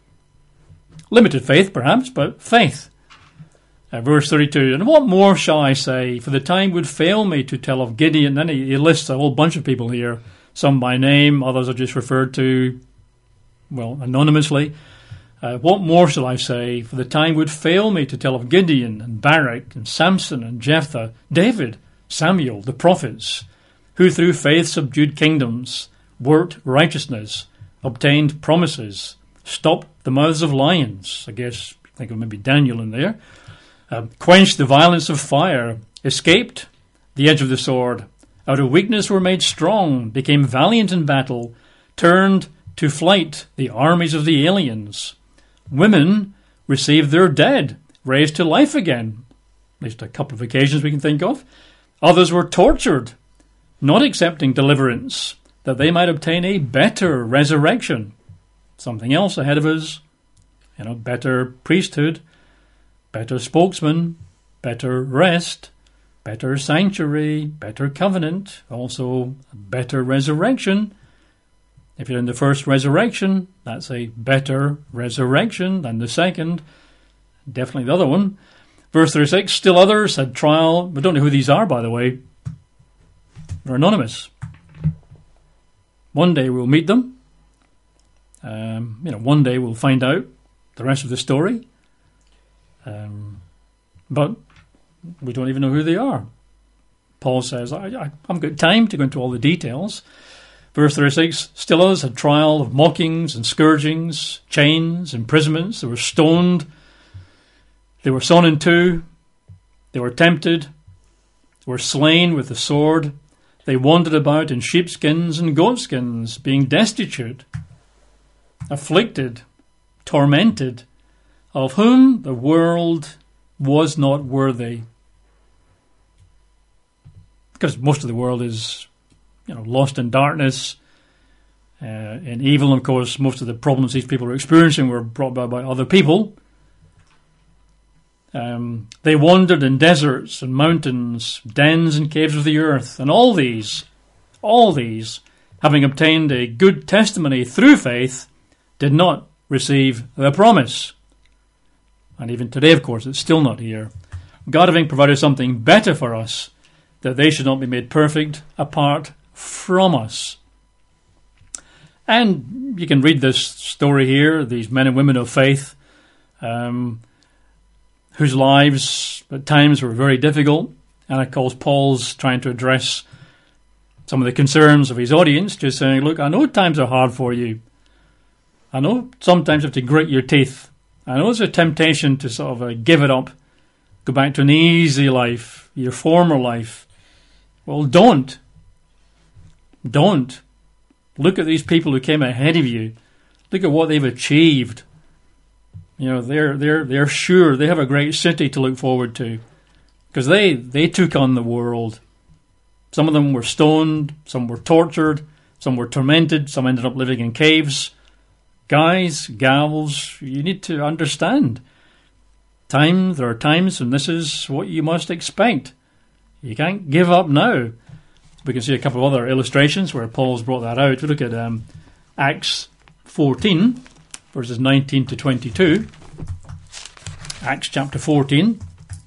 Limited faith, perhaps, but faith. Uh, verse thirty-two, and what more shall I say? For the time would fail me to tell of Gideon. Then he, he lists a whole bunch of people here, some by name, others are just referred to, well, anonymously. Uh, what more shall I say? For the time would fail me to tell of Gideon and Barak and Samson and Jephthah, David, Samuel, the prophets, who through faith subdued kingdoms, worked righteousness, obtained promises, stopped the mouths of lions. I guess, think of maybe Daniel in there. Uh, quenched the violence of fire, escaped the edge of the sword, out of weakness were made strong, became valiant in battle, turned to flight the armies of the aliens. Women received their dead, raised to life again. At least a couple of occasions we can think of. Others were tortured, not accepting deliverance, that they might obtain a better resurrection. Something else ahead of us. You know, better priesthood, better spokesman, better rest, better sanctuary, better covenant, also a better resurrection. If you're in the first resurrection, that's a better resurrection than the second. Definitely the other one. Verse thirty-six, still others had trial. We don't know who these are, by the way. They're anonymous. One day we'll meet them. Um, you know, one day we'll find out the rest of the story. Um, but we don't even know who they are. Paul says, I, I haven't got time to go into all the details. Verse thirty-six, still others had trial of mockings and scourgings, chains, imprisonments. They were stoned. They were sawn in two. They were tempted. They were slain with the sword. They wandered about in sheepskins and goatskins, being destitute, afflicted, tormented, of whom the world was not worthy. because most of the world is, you know, lost in darkness, uh, in evil. And of course, most of the problems these people are experiencing were brought about by other people. Um, they wandered in deserts and mountains, dens and caves of the earth, and all these, all these, having obtained a good testimony through faith, did not receive the promise. And even today, of course, it's still not here. God having provided something better for us, that they should not be made perfect apart from us. And you can read this story here, these men and women of faith, um, whose lives at times were very difficult. And of course, Paul's trying to address some of the concerns of his audience, just saying, look, I know times are hard for you. I know sometimes you have to grit your teeth. I know there's a temptation to sort of uh, give it up, go back to an easy life, your former life. Well, don't. Don't. Look at these people who came ahead of you. Look at what they've achieved. You know, they're they're they're sure they have a great city to look forward to, because they they took on the world. Some of them were stoned, some were tortured, some were tormented, some ended up living in caves. Guys, gals, you need to understand. Time there are times when this is what you must expect. You can't give up now. We can see a couple of other illustrations where Paul's brought that out. We look at um, Acts fourteen, verses nineteen to twenty-two. Acts chapter fourteen.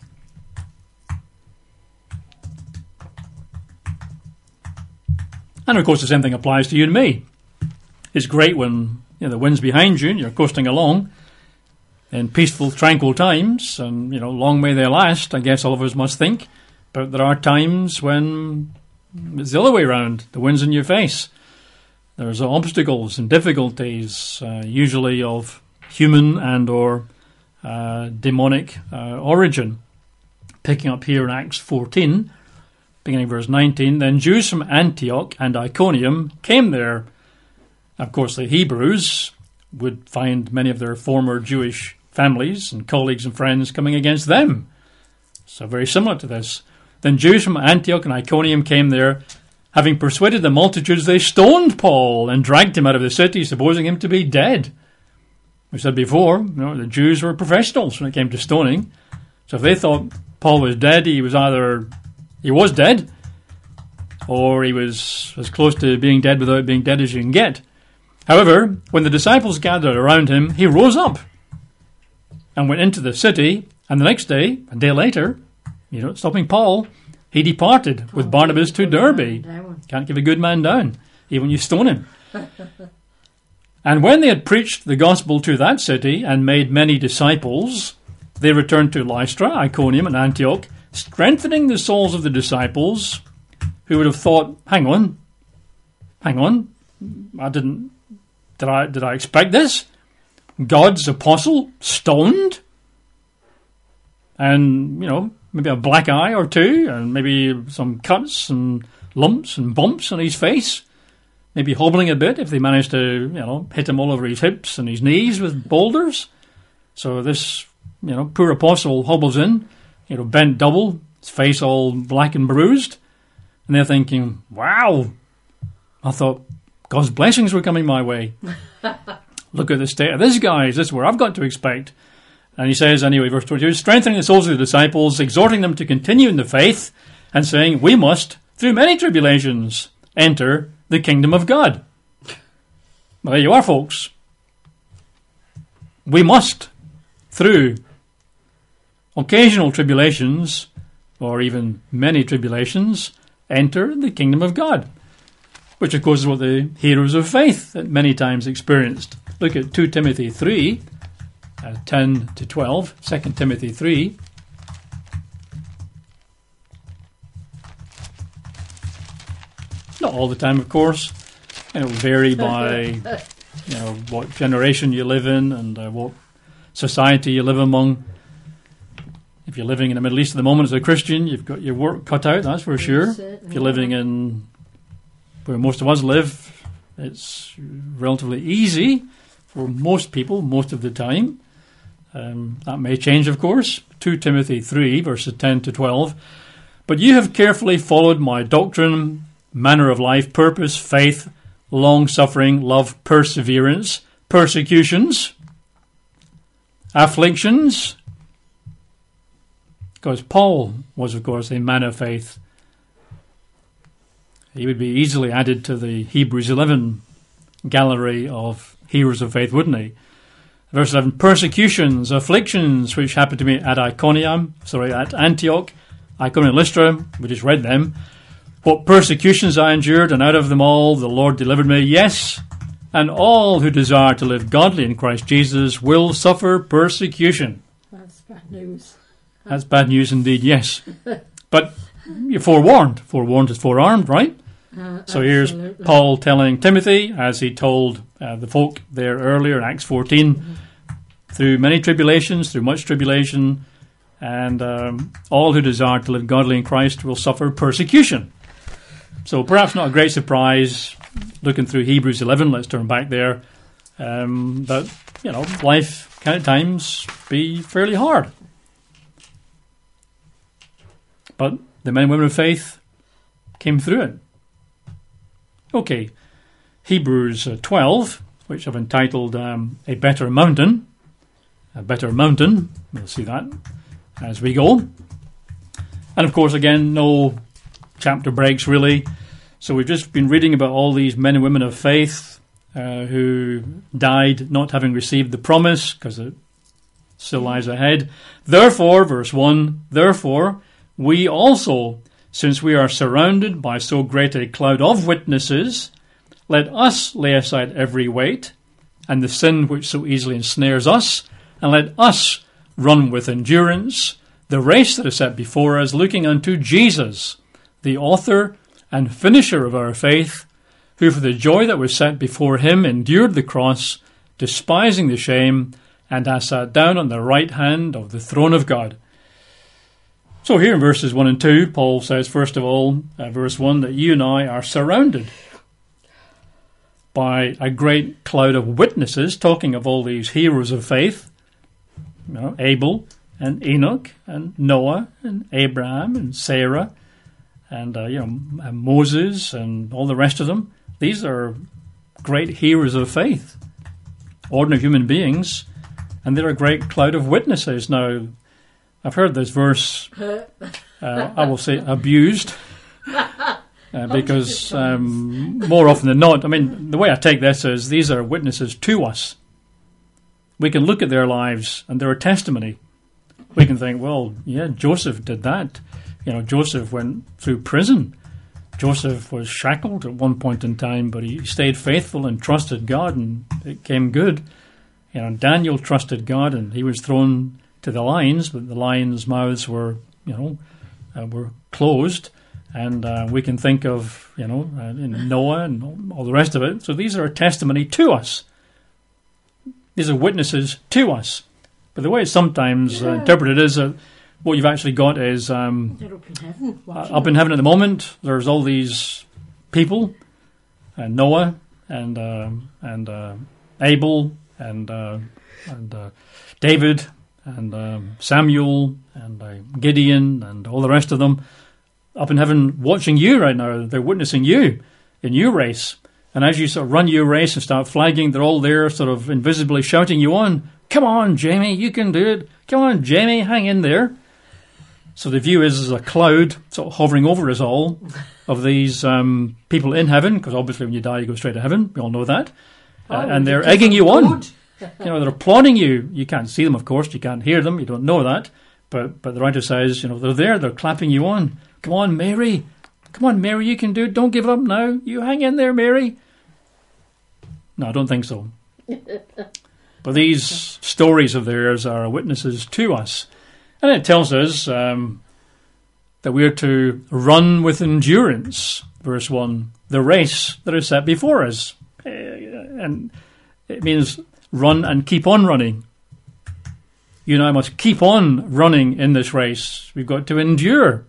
And of course the same thing applies to you and me. It's great when, you know, the wind's behind you and you're coasting along in peaceful, tranquil times, and, you know, long may they last, I guess all of us must think. But there are times when it's the other way around. The wind's in your face. There's obstacles and difficulties, uh, usually of human and or uh, demonic uh, origin. Picking up here in Acts fourteen, beginning verse nineteen, then Jews from Antioch and Iconium came there. Of course, the Hebrews would find many of their former Jewish families and colleagues and friends coming against them. So very similar to this. Then Jews from Antioch and Iconium came there. Having persuaded the multitudes, they stoned Paul and dragged him out of the city, supposing him to be dead. We said before, you know, the Jews were professionals when it came to stoning. So if they thought Paul was dead, he was either, he was dead, or he was as close to being dead without being dead as you can get. However, when the disciples gathered around him, he rose up and went into the city, and the next day, a day later, you know, stopping Paul, he departed with Barnabas to Derbe. Can't give a good man down, even when you stone him. And when they had preached the gospel to that city and made many disciples, they returned to Lystra, Iconium, and Antioch, strengthening the souls of the disciples, who would have thought, hang on, hang on, I didn't, did I, did I expect this? God's apostle stoned? And, you know, maybe a black eye or two, and maybe some cuts and lumps and bumps on his face. Maybe hobbling a bit if they managed to, you know, hit him all over his hips and his knees with boulders. So this, you know, poor apostle hobbles in, you know, bent double, his face all black and bruised. And they're thinking, wow, I thought God's blessings were coming my way. Look at the state of this guy. Is this where I've got to expect? And he says, anyway, verse twenty-two, strengthening the souls of the disciples, exhorting them to continue in the faith, and saying, we must, through many tribulations, enter the kingdom of God. Well, there you are, folks. We must, through occasional tribulations, or even many tribulations, enter the kingdom of God. Which, of course, is what the heroes of faith at many times experienced. Look at Second Timothy three. Uh, ten to twelve, Second Timothy three. Not all the time, of course. It will vary by, you know, what generation you live in and uh, what society you live among. If you're living in the Middle East at the moment as a Christian, you've got your work cut out, that's for sure. If you're living in where most of us live, it's relatively easy for most people most of the time. Um, that may change, of course. Second Timothy three, verses ten to twelve. But you have carefully followed my doctrine, manner of life, purpose, faith, long-suffering, love, perseverance, persecutions, afflictions. Because Paul was, of course, a man of faith. He would be easily added to the Hebrews eleven gallery of heroes of faith, wouldn't he? Verse eleven, persecutions, afflictions, which happened to me at Iconium, sorry, at Antioch, Iconium and Lystra, we just read them. What persecutions I endured, and out of them all the Lord delivered me. Yes, and all who desire to live godly in Christ Jesus will suffer persecution. That's bad news. That's bad news indeed, yes. But you're forewarned. Forewarned is forearmed, right? Uh, so here's Paul telling Timothy, as he told uh, the folk there earlier in Acts fourteen, mm-hmm. through many tribulations, through much tribulation, and um, all who desire to live godly in Christ will suffer persecution. So perhaps not a great surprise, looking through Hebrews eleven, let's turn back there, um, that, you know, life can at times be fairly hard. But the men and women of faith came through it. Okay, Hebrews twelve, which I've entitled um, A Better Mountain. A Better Mountain, we'll see that as we go. And of course, again, no chapter breaks really. So we've just been reading about all these men and women of faith uh, who died not having received the promise, because it still lies ahead. Therefore, verse one, therefore, we also, since we are surrounded by so great a cloud of witnesses, let us lay aside every weight and the sin which so easily ensnares us, and let us run with endurance the race that is set before us, looking unto Jesus, the author and finisher of our faith, who for the joy that was set before him endured the cross, despising the shame, and has sat down on the right hand of the throne of God. So here in verses one and two, Paul says, first of all, uh, verse one, that you and I are surrounded by a great cloud of witnesses, talking of all these heroes of faith, you know, Abel and Enoch and Noah and Abraham and Sarah and uh, you know and Moses and all the rest of them. These are great heroes of faith, ordinary human beings, and they're a great cloud of witnesses. Now, I've heard this verse, uh, I will say, abused, uh, because um, more often than not, I mean, the way I take this is these are witnesses to us. We can look at their lives and they're a testimony. We can think, well, yeah, Joseph did that. You know, Joseph went through prison. Joseph was shackled at one point in time, but he stayed faithful and trusted God, and it came good. You know, Daniel trusted God, and he was thrown to the lions, but the lions' mouths were, you know, uh, were closed. And uh, we can think of, you know, uh, Noah and all the rest of it. So these are a testimony to us. These are witnesses to us. But the way it's sometimes uh, interpreted is that what you've actually got is um, They're up in heaven. uh, up in heaven at the moment. There's all these people, uh, Noah and uh, and uh, Abel and uh, and uh, David and um, Samuel and uh, Gideon and all the rest of them up in heaven watching you right now. They're witnessing you in your race. And as you sort of run your race and start flagging, they're all there sort of invisibly shouting you on. Come on, Jamie, you can do it. Come on, Jamie, hang in there. So the view is as a cloud sort of hovering over us all of these um, people in heaven, because obviously when you die you go straight to heaven. We all know that. Uh, oh, and they're egging you on. You know, they're applauding you. You can't see them, of course. You can't hear them. You don't know that. But but the writer says, you know, they're there. They're clapping you on. Come on, Mary. Come on, Mary, you can do it. Don't give up now. You hang in there, Mary. No, I don't think so. But these stories of theirs are witnesses to us. And it tells us um, that we are to run with endurance, verse one, the race that is set before us. And it means run and keep on running. You and I must keep on running in this race. We've got to endure.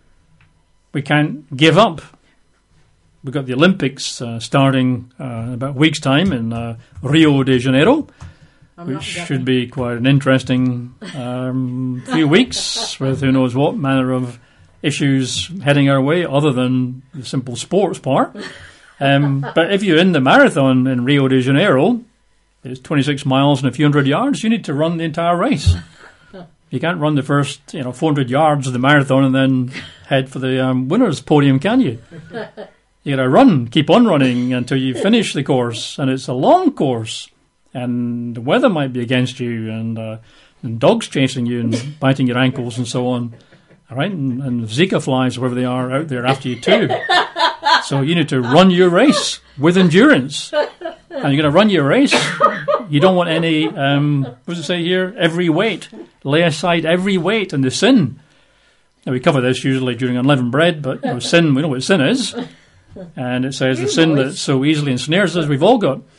We can't give up. We've got the Olympics uh, starting uh, in about a week's time in uh, Rio de Janeiro, which should be quite an interesting um, few weeks with who knows what manner of issues heading our way other than the simple sports part. Um, but if you're in the marathon in Rio de Janeiro, it's twenty-six miles and a few hundred yards, you need to run the entire race. You can't run the first, you know, four hundred yards of the marathon and then head for the um, winner's podium, can you? You got to run, keep on running until you finish the course, and it's a long course, and the weather might be against you, and, uh, and dogs chasing you and biting your ankles and so on. All right, and, and Zika flies, wherever they are, out there after you too. So you need to run your race with endurance. And you're going to run your race. You don't want any, um, what does it say here? Every weight. Lay aside every weight and the sin. Now we cover this usually during unleavened bread, but you know, sin, we know what sin is. And it says the sin that so easily ensnares us, we've all got.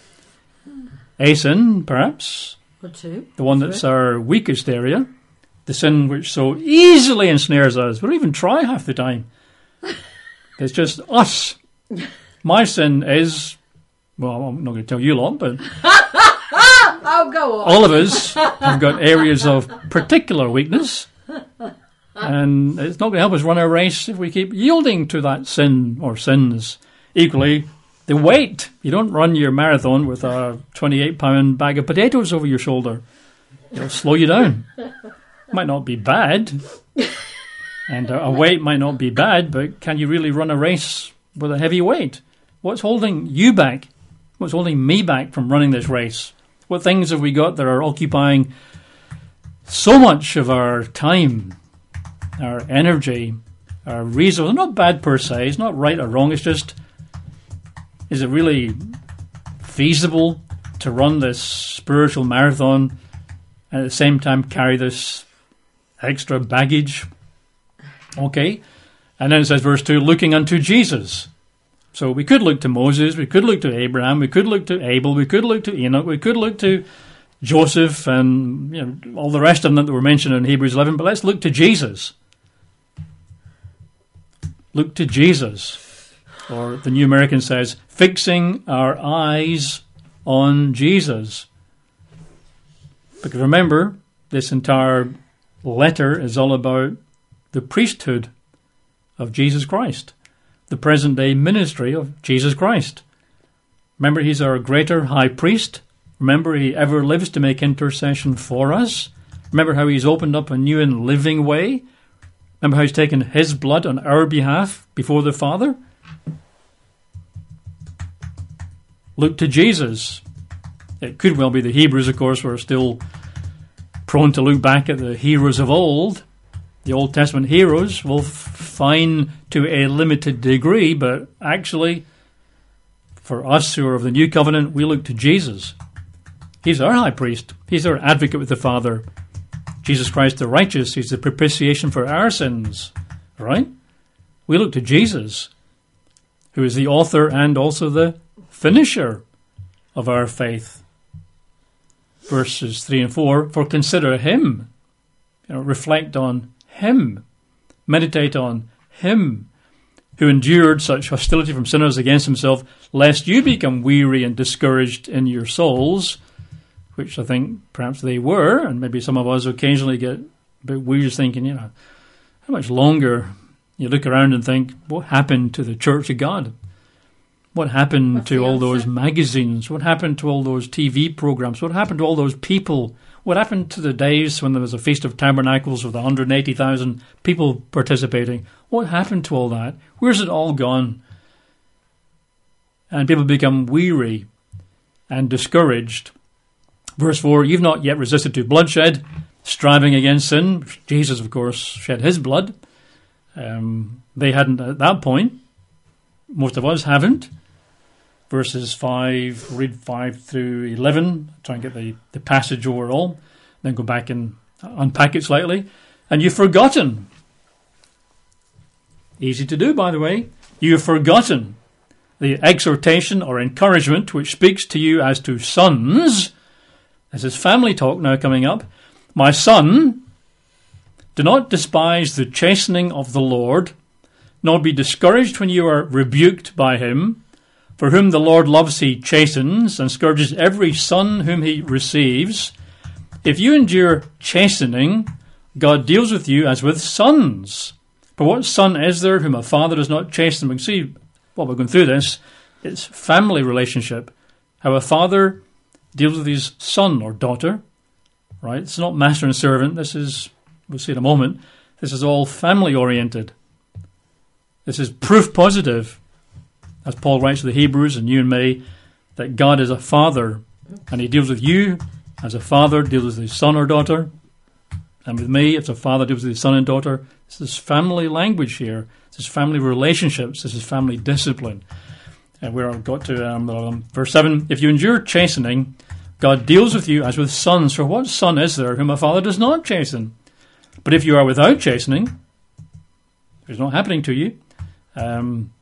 A sin, perhaps. Or two. The one that's our weakest area. The sin which so easily ensnares us. We don't even try half the time. It's just us. My sin is, well, I'm not going to tell you a lot, but Oh, go on. all of us have got areas of particular weakness. And it's not going to help us run our race if we keep yielding to that sin or sins. Equally, the weight. You don't run your marathon with a twenty-eight pound bag of potatoes over your shoulder. It'll slow you down. Might not be bad, and a weight might not be bad, but can you really run a race with a heavy weight? What's holding you back? What's holding me back from running this race? What things have we got that are occupying so much of our time, our energy, our resources? Not bad per se, it's not right or wrong, it's just, is it really feasible to run this spiritual marathon and at the same time carry this extra baggage? Okay. And then it says, verse two, looking unto Jesus. So we could look to Moses, we could look to Abraham, we could look to Abel, we could look to Enoch, we could look to Joseph and you know all the rest of them that were mentioned in Hebrews eleven, but let's look to Jesus. Look to Jesus. Or the New American says, fixing our eyes on Jesus. Because remember, this entire letter is all about the priesthood of Jesus Christ, the present day ministry of Jesus Christ. Remember, he's our greater high priest. Remember, he ever lives to make intercession for us. Remember how he's opened up a new and living way. Remember how he's taken his blood on our behalf before the Father. Look to Jesus. It could well be the Hebrews, of course, were still prone to look back at the heroes of old. The Old Testament heroes will fine to a limited degree, but actually, for us who are of the New Covenant, we look to Jesus. He's our high priest. He's our advocate with the Father. Jesus Christ the righteous. He's the propitiation for our sins. Right? We look to Jesus, who is the author and also the finisher of our faith. Verses three and four, for consider him. You know, reflect on him. Meditate on him who endured such hostility from sinners against himself, lest you become weary and discouraged in your souls, which I think perhaps they were, and maybe some of us occasionally get a bit weird thinking, you know, how much longer? You look around and think, what happened to the Church of God? What happened What's to all answer? Those magazines? What happened to all those T V programs? What happened to all those people? What happened to the days when there was a Feast of Tabernacles with one hundred eighty thousand people participating? What happened to all that? Where's it all gone? And people become weary and discouraged. Verse four, you've not yet resisted to bloodshed, striving against sin. Jesus, of course, shed his blood. Um, they hadn't at that point. Most of us haven't. Verses five, read five through eleven. Try and get the, the passage overall. Then go back and unpack it slightly. And you've forgotten. Easy to do, by the way. You've forgotten the exhortation or encouragement which speaks to you as to sons. This is family talk now coming up. My son, do not despise the chastening of the Lord, nor be discouraged when you are rebuked by him. For whom the Lord loves he chastens, and scourges every son whom he receives. If you endure chastening, God deals with you as with sons. For what son is there whom a father does not chasten? We can see while we're going through this, it's family relationship. How a father deals with his son or daughter, right? It's not master and servant. This is, we'll see in a moment, this is all family oriented. This is proof positive, as Paul writes to the Hebrews and you and me, that God is a father and he deals with you as a father deals with his son or daughter. And with me, it's a father deals with his son and daughter. This is family language here. This is family relationships. This is family discipline. And where I've got to um, um, verse seven, if you endure chastening, God deals with you as with sons. For what son is there whom a father does not chasten? But if you are without chastening, it's not happening to you, um,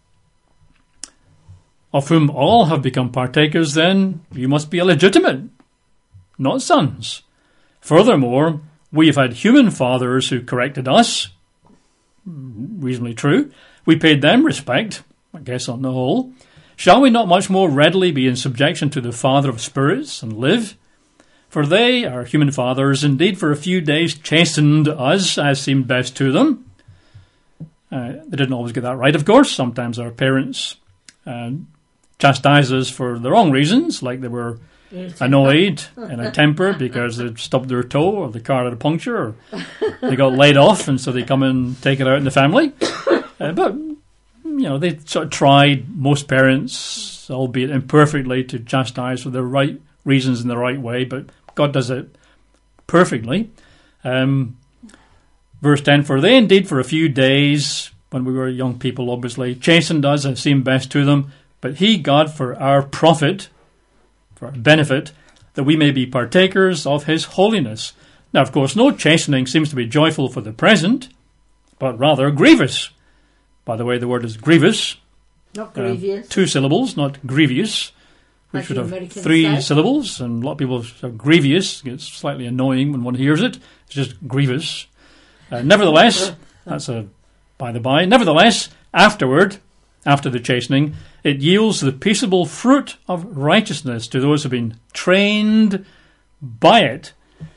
of whom all have become partakers, then you must be illegitimate, not sons. Furthermore, we have had human fathers who corrected us, reasonably true. We paid them respect, I guess on the whole. Shall we not much more readily be in subjection to the Father of spirits and live? For they, our human fathers, indeed for a few days chastened us as seemed best to them. Uh, they didn't always get that right, of course. Sometimes our parents uh, chastised us for the wrong reasons, like they were annoyed in a temper because they'd stubbed their toe or the car had a puncture or they got laid off and so they come and take it out in the family. Uh, but, you know, they sort of tried, most parents, albeit imperfectly, to chastise for the right reasons in the right way, but God does it perfectly. Um, verse ten, for they indeed for a few days, when we were young people obviously, chastened us as seemed best to them, but he, God, for our profit, for our benefit, that we may be partakers of his holiness. Now, of course, no chastening seems to be joyful for the present, but rather grievous. By the way, the word is grievous. Not grievous. Uh, two syllables, not grievous, which As would the have Americans three say. syllables, and a lot of people say grievous. It's slightly annoying when one hears it. It's just grievous. Uh, nevertheless, that's a by the by. Nevertheless, afterward, after the chastening, it yields the peaceable fruit of righteousness to those who have been trained by it.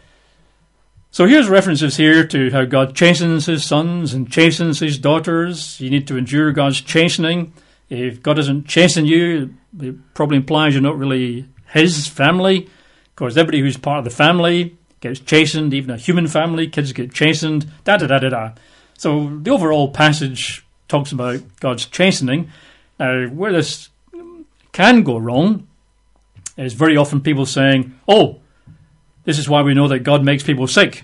So here's references here to how God chastens his sons and chastens his daughters. You need to endure God's chastening. If God doesn't chasten you, it probably implies you're not really his family. Of course, everybody who's part of the family gets chastened, even a human family, kids get chastened, da-da-da-da-da. So the overall passage talks about God's chastening. Now, where this can go wrong is very often people saying, oh, this is why we know that God makes people sick.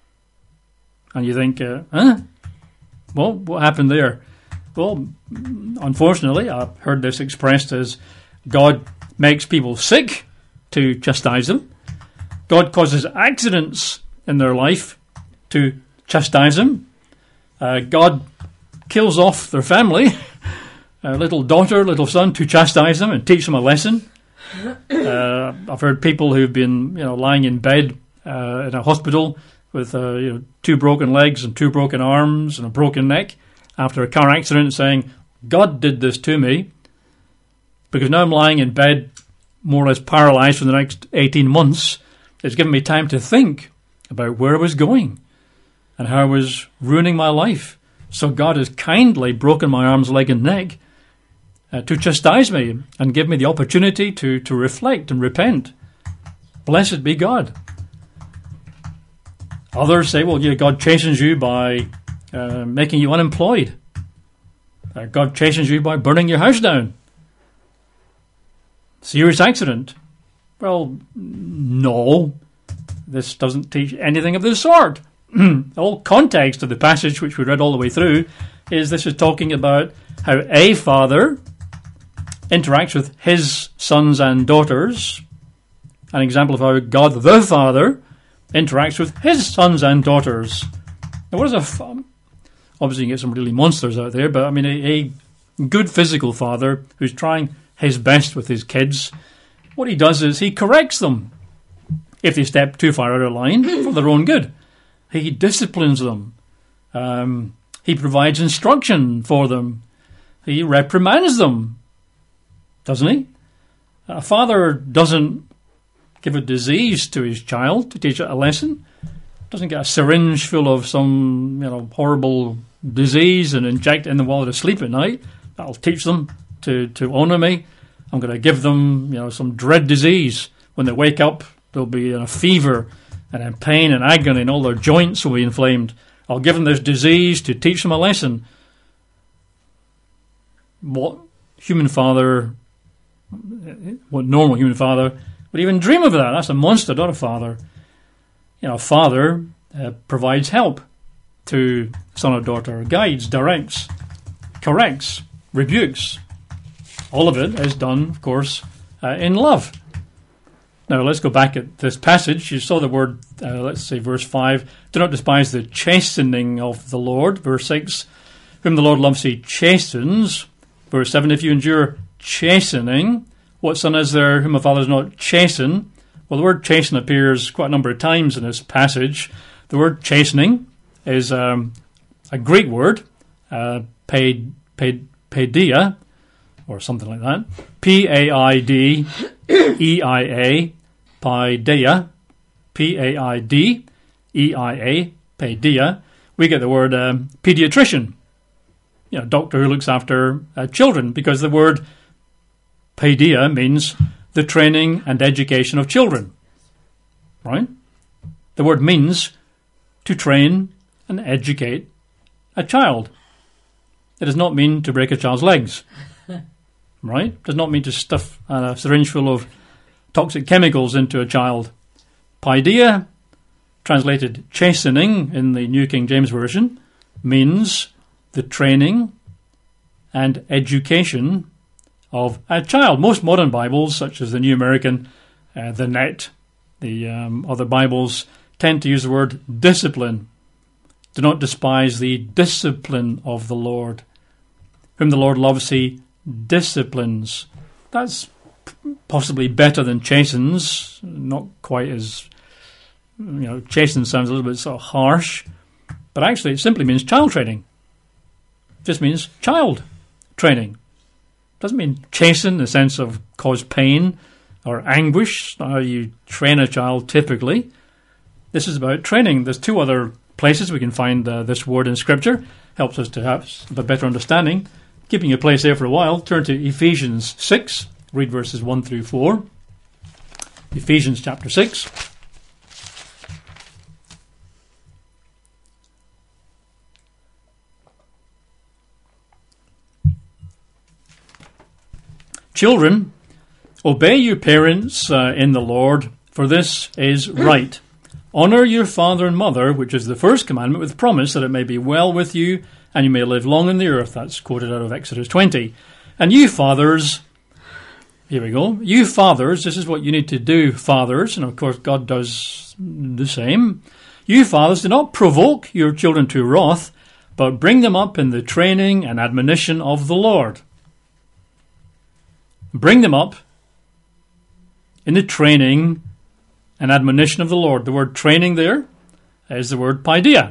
And you think, uh, huh? Well, what happened there? Well, unfortunately, I've heard this expressed as God makes people sick to chastise them. God causes accidents in their life to chastise them. Uh, God kills off their family, a little daughter, little son, to chastise them and teach them a lesson. Uh, I've heard people who've been, you know, lying in bed uh, in a hospital with uh, you know, two broken legs and two broken arms and a broken neck after a car accident, saying, God did this to me because now I'm lying in bed more or less paralysed for the next eighteen months. It's given me time to think about where I was going and how I was ruining my life. So God has kindly broken my arms, leg and neck uh, to chastise me and give me the opportunity to, to reflect and repent. Blessed be God. Others say, well, yeah, God chastens you by uh, making you unemployed. Uh, God chastens you by burning your house down. Serious accident. Well, no. This doesn't teach anything of the sort. The whole context of the passage, which we read all the way through, is this is talking about how a father interacts with his sons and daughters. An example of how God the Father interacts with his sons and daughters. Now, what is a fa- obviously you get some really monsters out there, but I mean a, a good physical father who's trying his best with his kids, what he does is he corrects them if they step too far out of line for their own good. He disciplines them. Um, he provides instruction for them. He reprimands them, doesn't he? A father doesn't give a disease to his child to teach it a lesson. Doesn't get a syringe full of some, you know, horrible disease and inject it in them while they're asleep at night. That'll teach them to, to honour me. I'm going to give them, you know, some dread disease. When they wake up, they'll be in a fever and in pain and agony, and all their joints will be inflamed. I'll give them this disease to teach them a lesson. What human father, what normal human father would even dream of that? That's a monster, not a father. You know, a father uh, provides help to son or daughter, guides, directs, corrects, rebukes. All of it is done, of course, uh, in love. Now, let's go back at this passage. You saw the word, uh, let's say, verse five. Do not despise the chastening of the Lord. Verse six. Whom the Lord loves, he chastens. Verse seven. If you endure chastening, what son is there whom a father does not chasten? Well, the word chasten appears quite a number of times in this passage. The word chastening is um, a Greek word, uh, paid, paid, paideia, or something like that. P A I D E I A, paideia, P A I D E I A, paideia. We get the word um, pediatrician, you know, doctor who looks after uh, children, because the word paideia means the training and education of children, right? The word means to train and educate a child. It does not mean to break a child's legs. Right? It does not mean to stuff a syringe full of toxic chemicals into a child. Paideia, translated chastening in the New King James Version, means the training and education of a child. Most modern Bibles, such as the New American, uh, the N E T, the um, other Bibles, tend to use the word discipline. Do not despise the discipline of the Lord. Whom the Lord loves, he disciplines. That's possibly better than chastens. Not quite as, you know, chasten sounds a little bit sort of harsh, but actually it simply means child training. It just means child training. It doesn't mean chasten in the sense of cause pain or anguish. Not how you train a child typically. This is about training. There's two other places we can find uh, this word in Scripture. Helps us to have a better understanding. Keeping a place there for a while, turn to Ephesians six, read verses one through four. Ephesians chapter six. Children, obey your parents uh, in the Lord, for this is right. Honour your father and mother, which is the first commandment, with promise that it may be well with you and you may live long in the earth. That's quoted out of Exodus twenty. And you fathers, here we go, you fathers, this is what you need to do, fathers, and of course God does the same. You fathers, do not provoke your children to wrath, but bring them up in the training and admonition of the Lord. Bring them up in the training and admonition of the Lord. The word training there is the word paideia.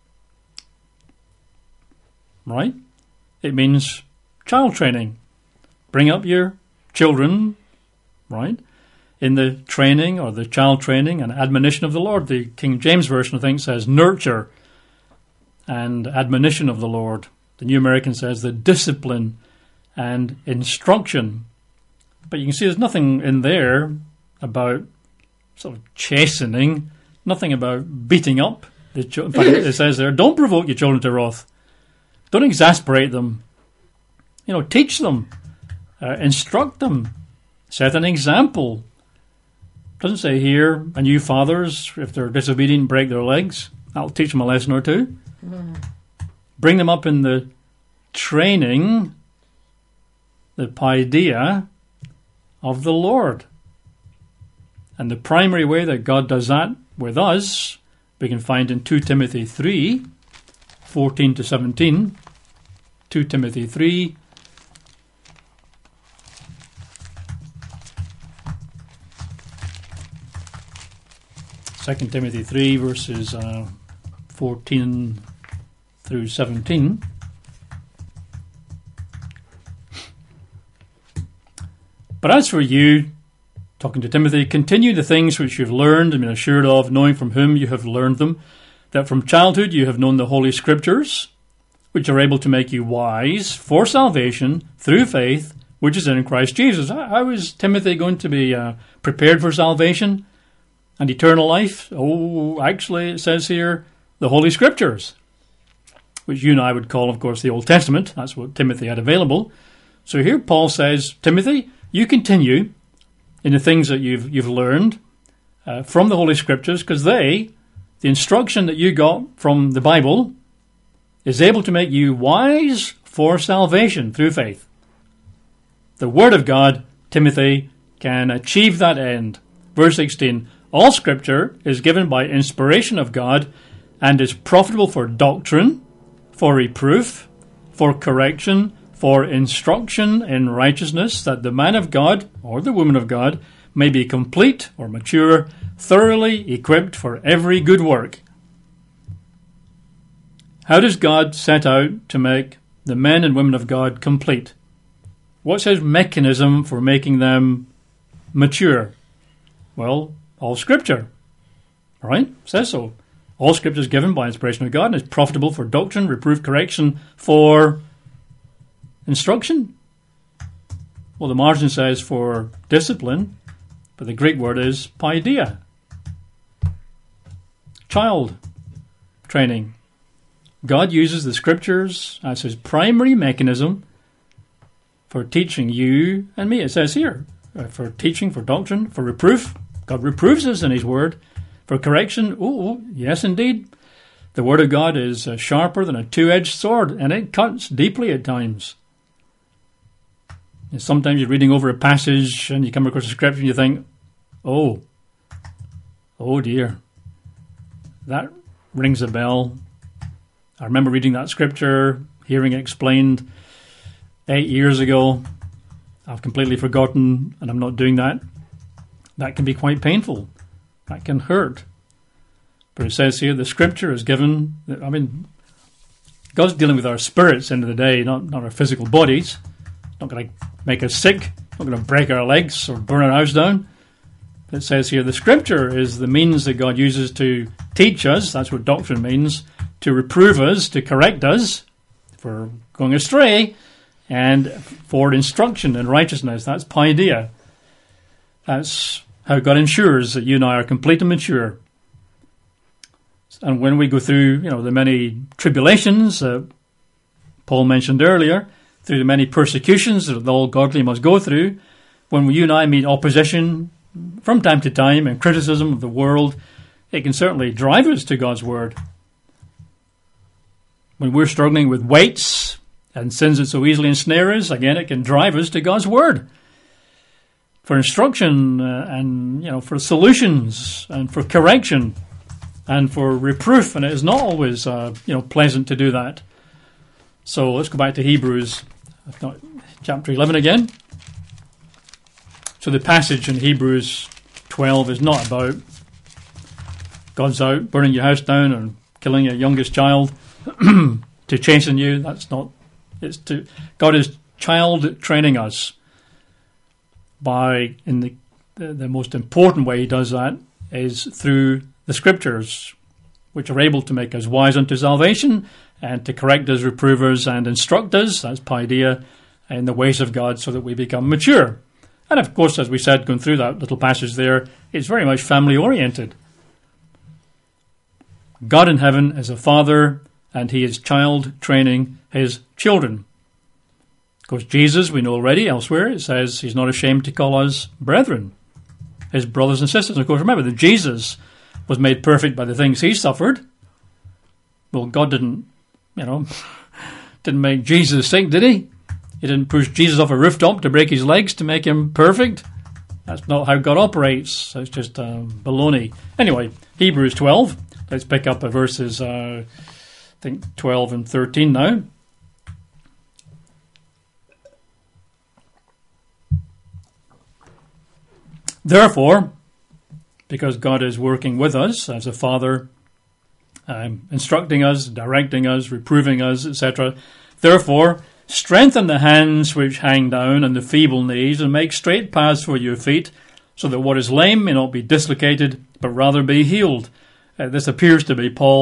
Right? It means child training. Bring up your children, right, in the training or the child training and admonition of the Lord. The King James Version, I think, says nurture and admonition of the Lord. The New American says the discipline and instruction. But you can see there's nothing in there about sort of chastening, nothing about beating up the children. In fact, it says there, don't provoke your children to wrath. Don't exasperate them. You know, teach them. Uh, instruct them. Set an example. It doesn't say here, and you fathers, if they're disobedient, break their legs. That'll teach them a lesson or two. Mm. Bring them up in the training, the paideia of the Lord. And the primary way that God does that with us, we can find in Second Timothy three, fourteen to seventeen. Second Timothy three. Second Timothy three, verses uh, fourteen through seventeen. But as for you, talking to Timothy, continue the things which you have learned and been assured of, knowing from whom you have learned them, that from childhood you have known the Holy Scriptures, which are able to make you wise for salvation through faith, which is in Christ Jesus. How is Timothy going to be uh, prepared for salvation and eternal life? Oh, actually, it says here, the Holy Scriptures, which you and I would call, of course, the Old Testament. That's what Timothy had available. So here Paul says, Timothy, you continue in the things that you've you've learned uh, from the Holy Scriptures, because they, the instruction that you got from the Bible, is able to make you wise for salvation through faith. The Word of God, Timothy, can achieve that end. Verse sixteen, all Scripture is given by inspiration of God and is profitable for doctrine, for reproof, for correction, for instruction in righteousness, that the man of God, or the woman of God, may be complete or mature, thoroughly equipped for every good work. How does God set out to make the men and women of God complete? What's his mechanism for making them mature? Well, all Scripture. All right, it says so. All Scripture is given by inspiration of God and is profitable for doctrine, reproof, correction, for instruction. Well, the margin says for discipline, but the Greek word is paideia. Child training. God uses the Scriptures as his primary mechanism for teaching you and me. It says here, for teaching, for doctrine, for reproof. God reproves us in his word. For correction, oh, yes indeed. The word of God is uh, sharper than a two-edged sword, and it cuts deeply at times. And sometimes you're reading over a passage and you come across a scripture and you think, oh, oh dear, that rings a bell. I remember reading that scripture, hearing it explained eight years ago. I've completely forgotten, and I'm not doing that. That can be quite painful. That can hurt. But it says here, the Scripture is given. I mean, God's dealing with our spirits end of the day, not, not our physical bodies. Not going to make us sick. Not going to break our legs or burn our house down. It says here, the Scripture is the means that God uses to teach us. That's what doctrine means. To reprove us, to correct us for going astray, and for instruction in righteousness. That's paideia. That's how God ensures that you and I are complete and mature. And when we go through, you know, the many tribulations uh, Paul mentioned earlier, through the many persecutions that all godly must go through, when you and I meet opposition from time to time and criticism of the world, it can certainly drive us to God's word. When we're struggling with weights and sins that so easily ensnare us, again, it can drive us to God's word. For instruction uh, and, you know, for solutions and for correction and for reproof. And it is not always, uh, you know, pleasant to do that. So let's go back to Hebrews, chapter eleven again. So the passage in Hebrews twelve is not about God's out burning your house down and killing your youngest child to chasten you. That's not, it's to, God is child training us. By, in the, the the most important way he does that is through the Scriptures, which are able to make us wise unto salvation and to correct us, reprove us, and instruct us, that's paideia, in the ways of God so that we become mature. And of course, as we said, going through that little passage there, it's very much family-oriented. God in heaven is a father, and he is child training his children. Of course, Jesus, we know already elsewhere, it says he's not ashamed to call us brethren, his brothers and sisters. And of course, remember that Jesus was made perfect by the things he suffered. Well, God didn't, you know, didn't make Jesus sick, did he? He didn't push Jesus off a rooftop to break his legs to make him perfect. That's not how God operates. It's just uh, baloney. Anyway, Hebrews twelve. Let's pick up at verses, uh, I think, twelve and thirteen now. Therefore, because God is working with us as a father, um, instructing us, directing us, reproving us, et cetera, therefore, strengthen the hands which hang down and the feeble knees, and make straight paths for your feet, so that what is lame may not be dislocated, but rather be healed. Uh, this appears to be Paul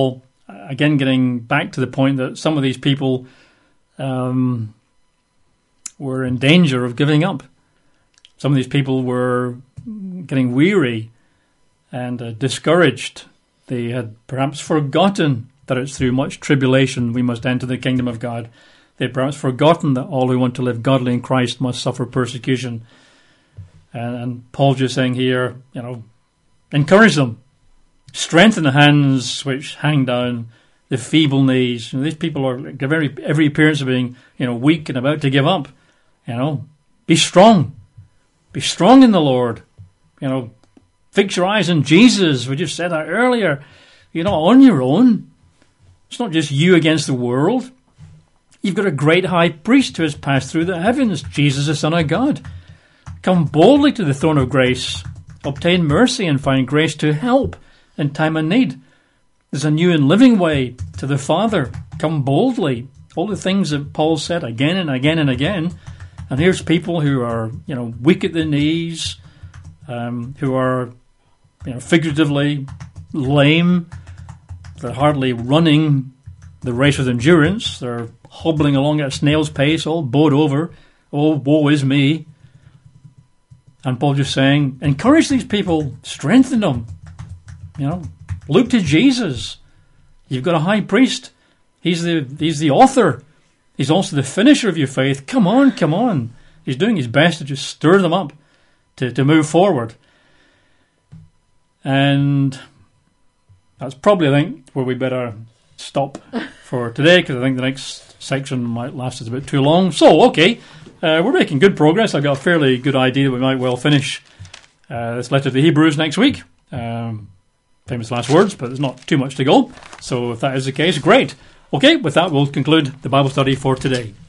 again, getting back to the point that some of these people um, were in danger of giving up. Some of these people were getting weary and uh, discouraged. They had perhaps forgotten that it's through much tribulation we must enter the kingdom of God. They had perhaps forgotten that all who want to live godly in Christ must suffer persecution. And, and Paul's just saying here, you know, encourage them. Strengthen the hands which hang down, the feeble knees. You know, these people are have every, every appearance of being, you know, weak and about to give up. You know, be strong. Be strong in the Lord. You know, fix your eyes on Jesus. We just said that earlier. You're not on your own. It's not just you against the world. You've got a great high priest who has passed through the heavens, Jesus, the Son of God. Come boldly to the throne of grace. Obtain mercy and find grace to help in time of need. There's a new and living way to the Father. Come boldly. All the things that Paul said again and again and again. And here's people who are, you know, weak at the knees, um, who are, you know, figuratively lame. They're hardly running the race with endurance. They're hobbling along at a snail's pace, all bowed over. Oh, woe is me. And Paul just saying, encourage these people, strengthen them. You know, look to Jesus. You've got a high priest. He's the he's the author. He's also the finisher of your faith. Come on, come on. He's doing his best to just stir them up to, to move forward. And that's probably, I think, where we better stop for today, because I think the next section might last us a bit too long. So, okay, uh, we're making good progress. I've got a fairly good idea that we might well finish uh, this letter to the Hebrews next week. Um, famous last words, but there's not too much to go. So if that is the case, great. Okay, with that, we'll conclude the Bible study for today.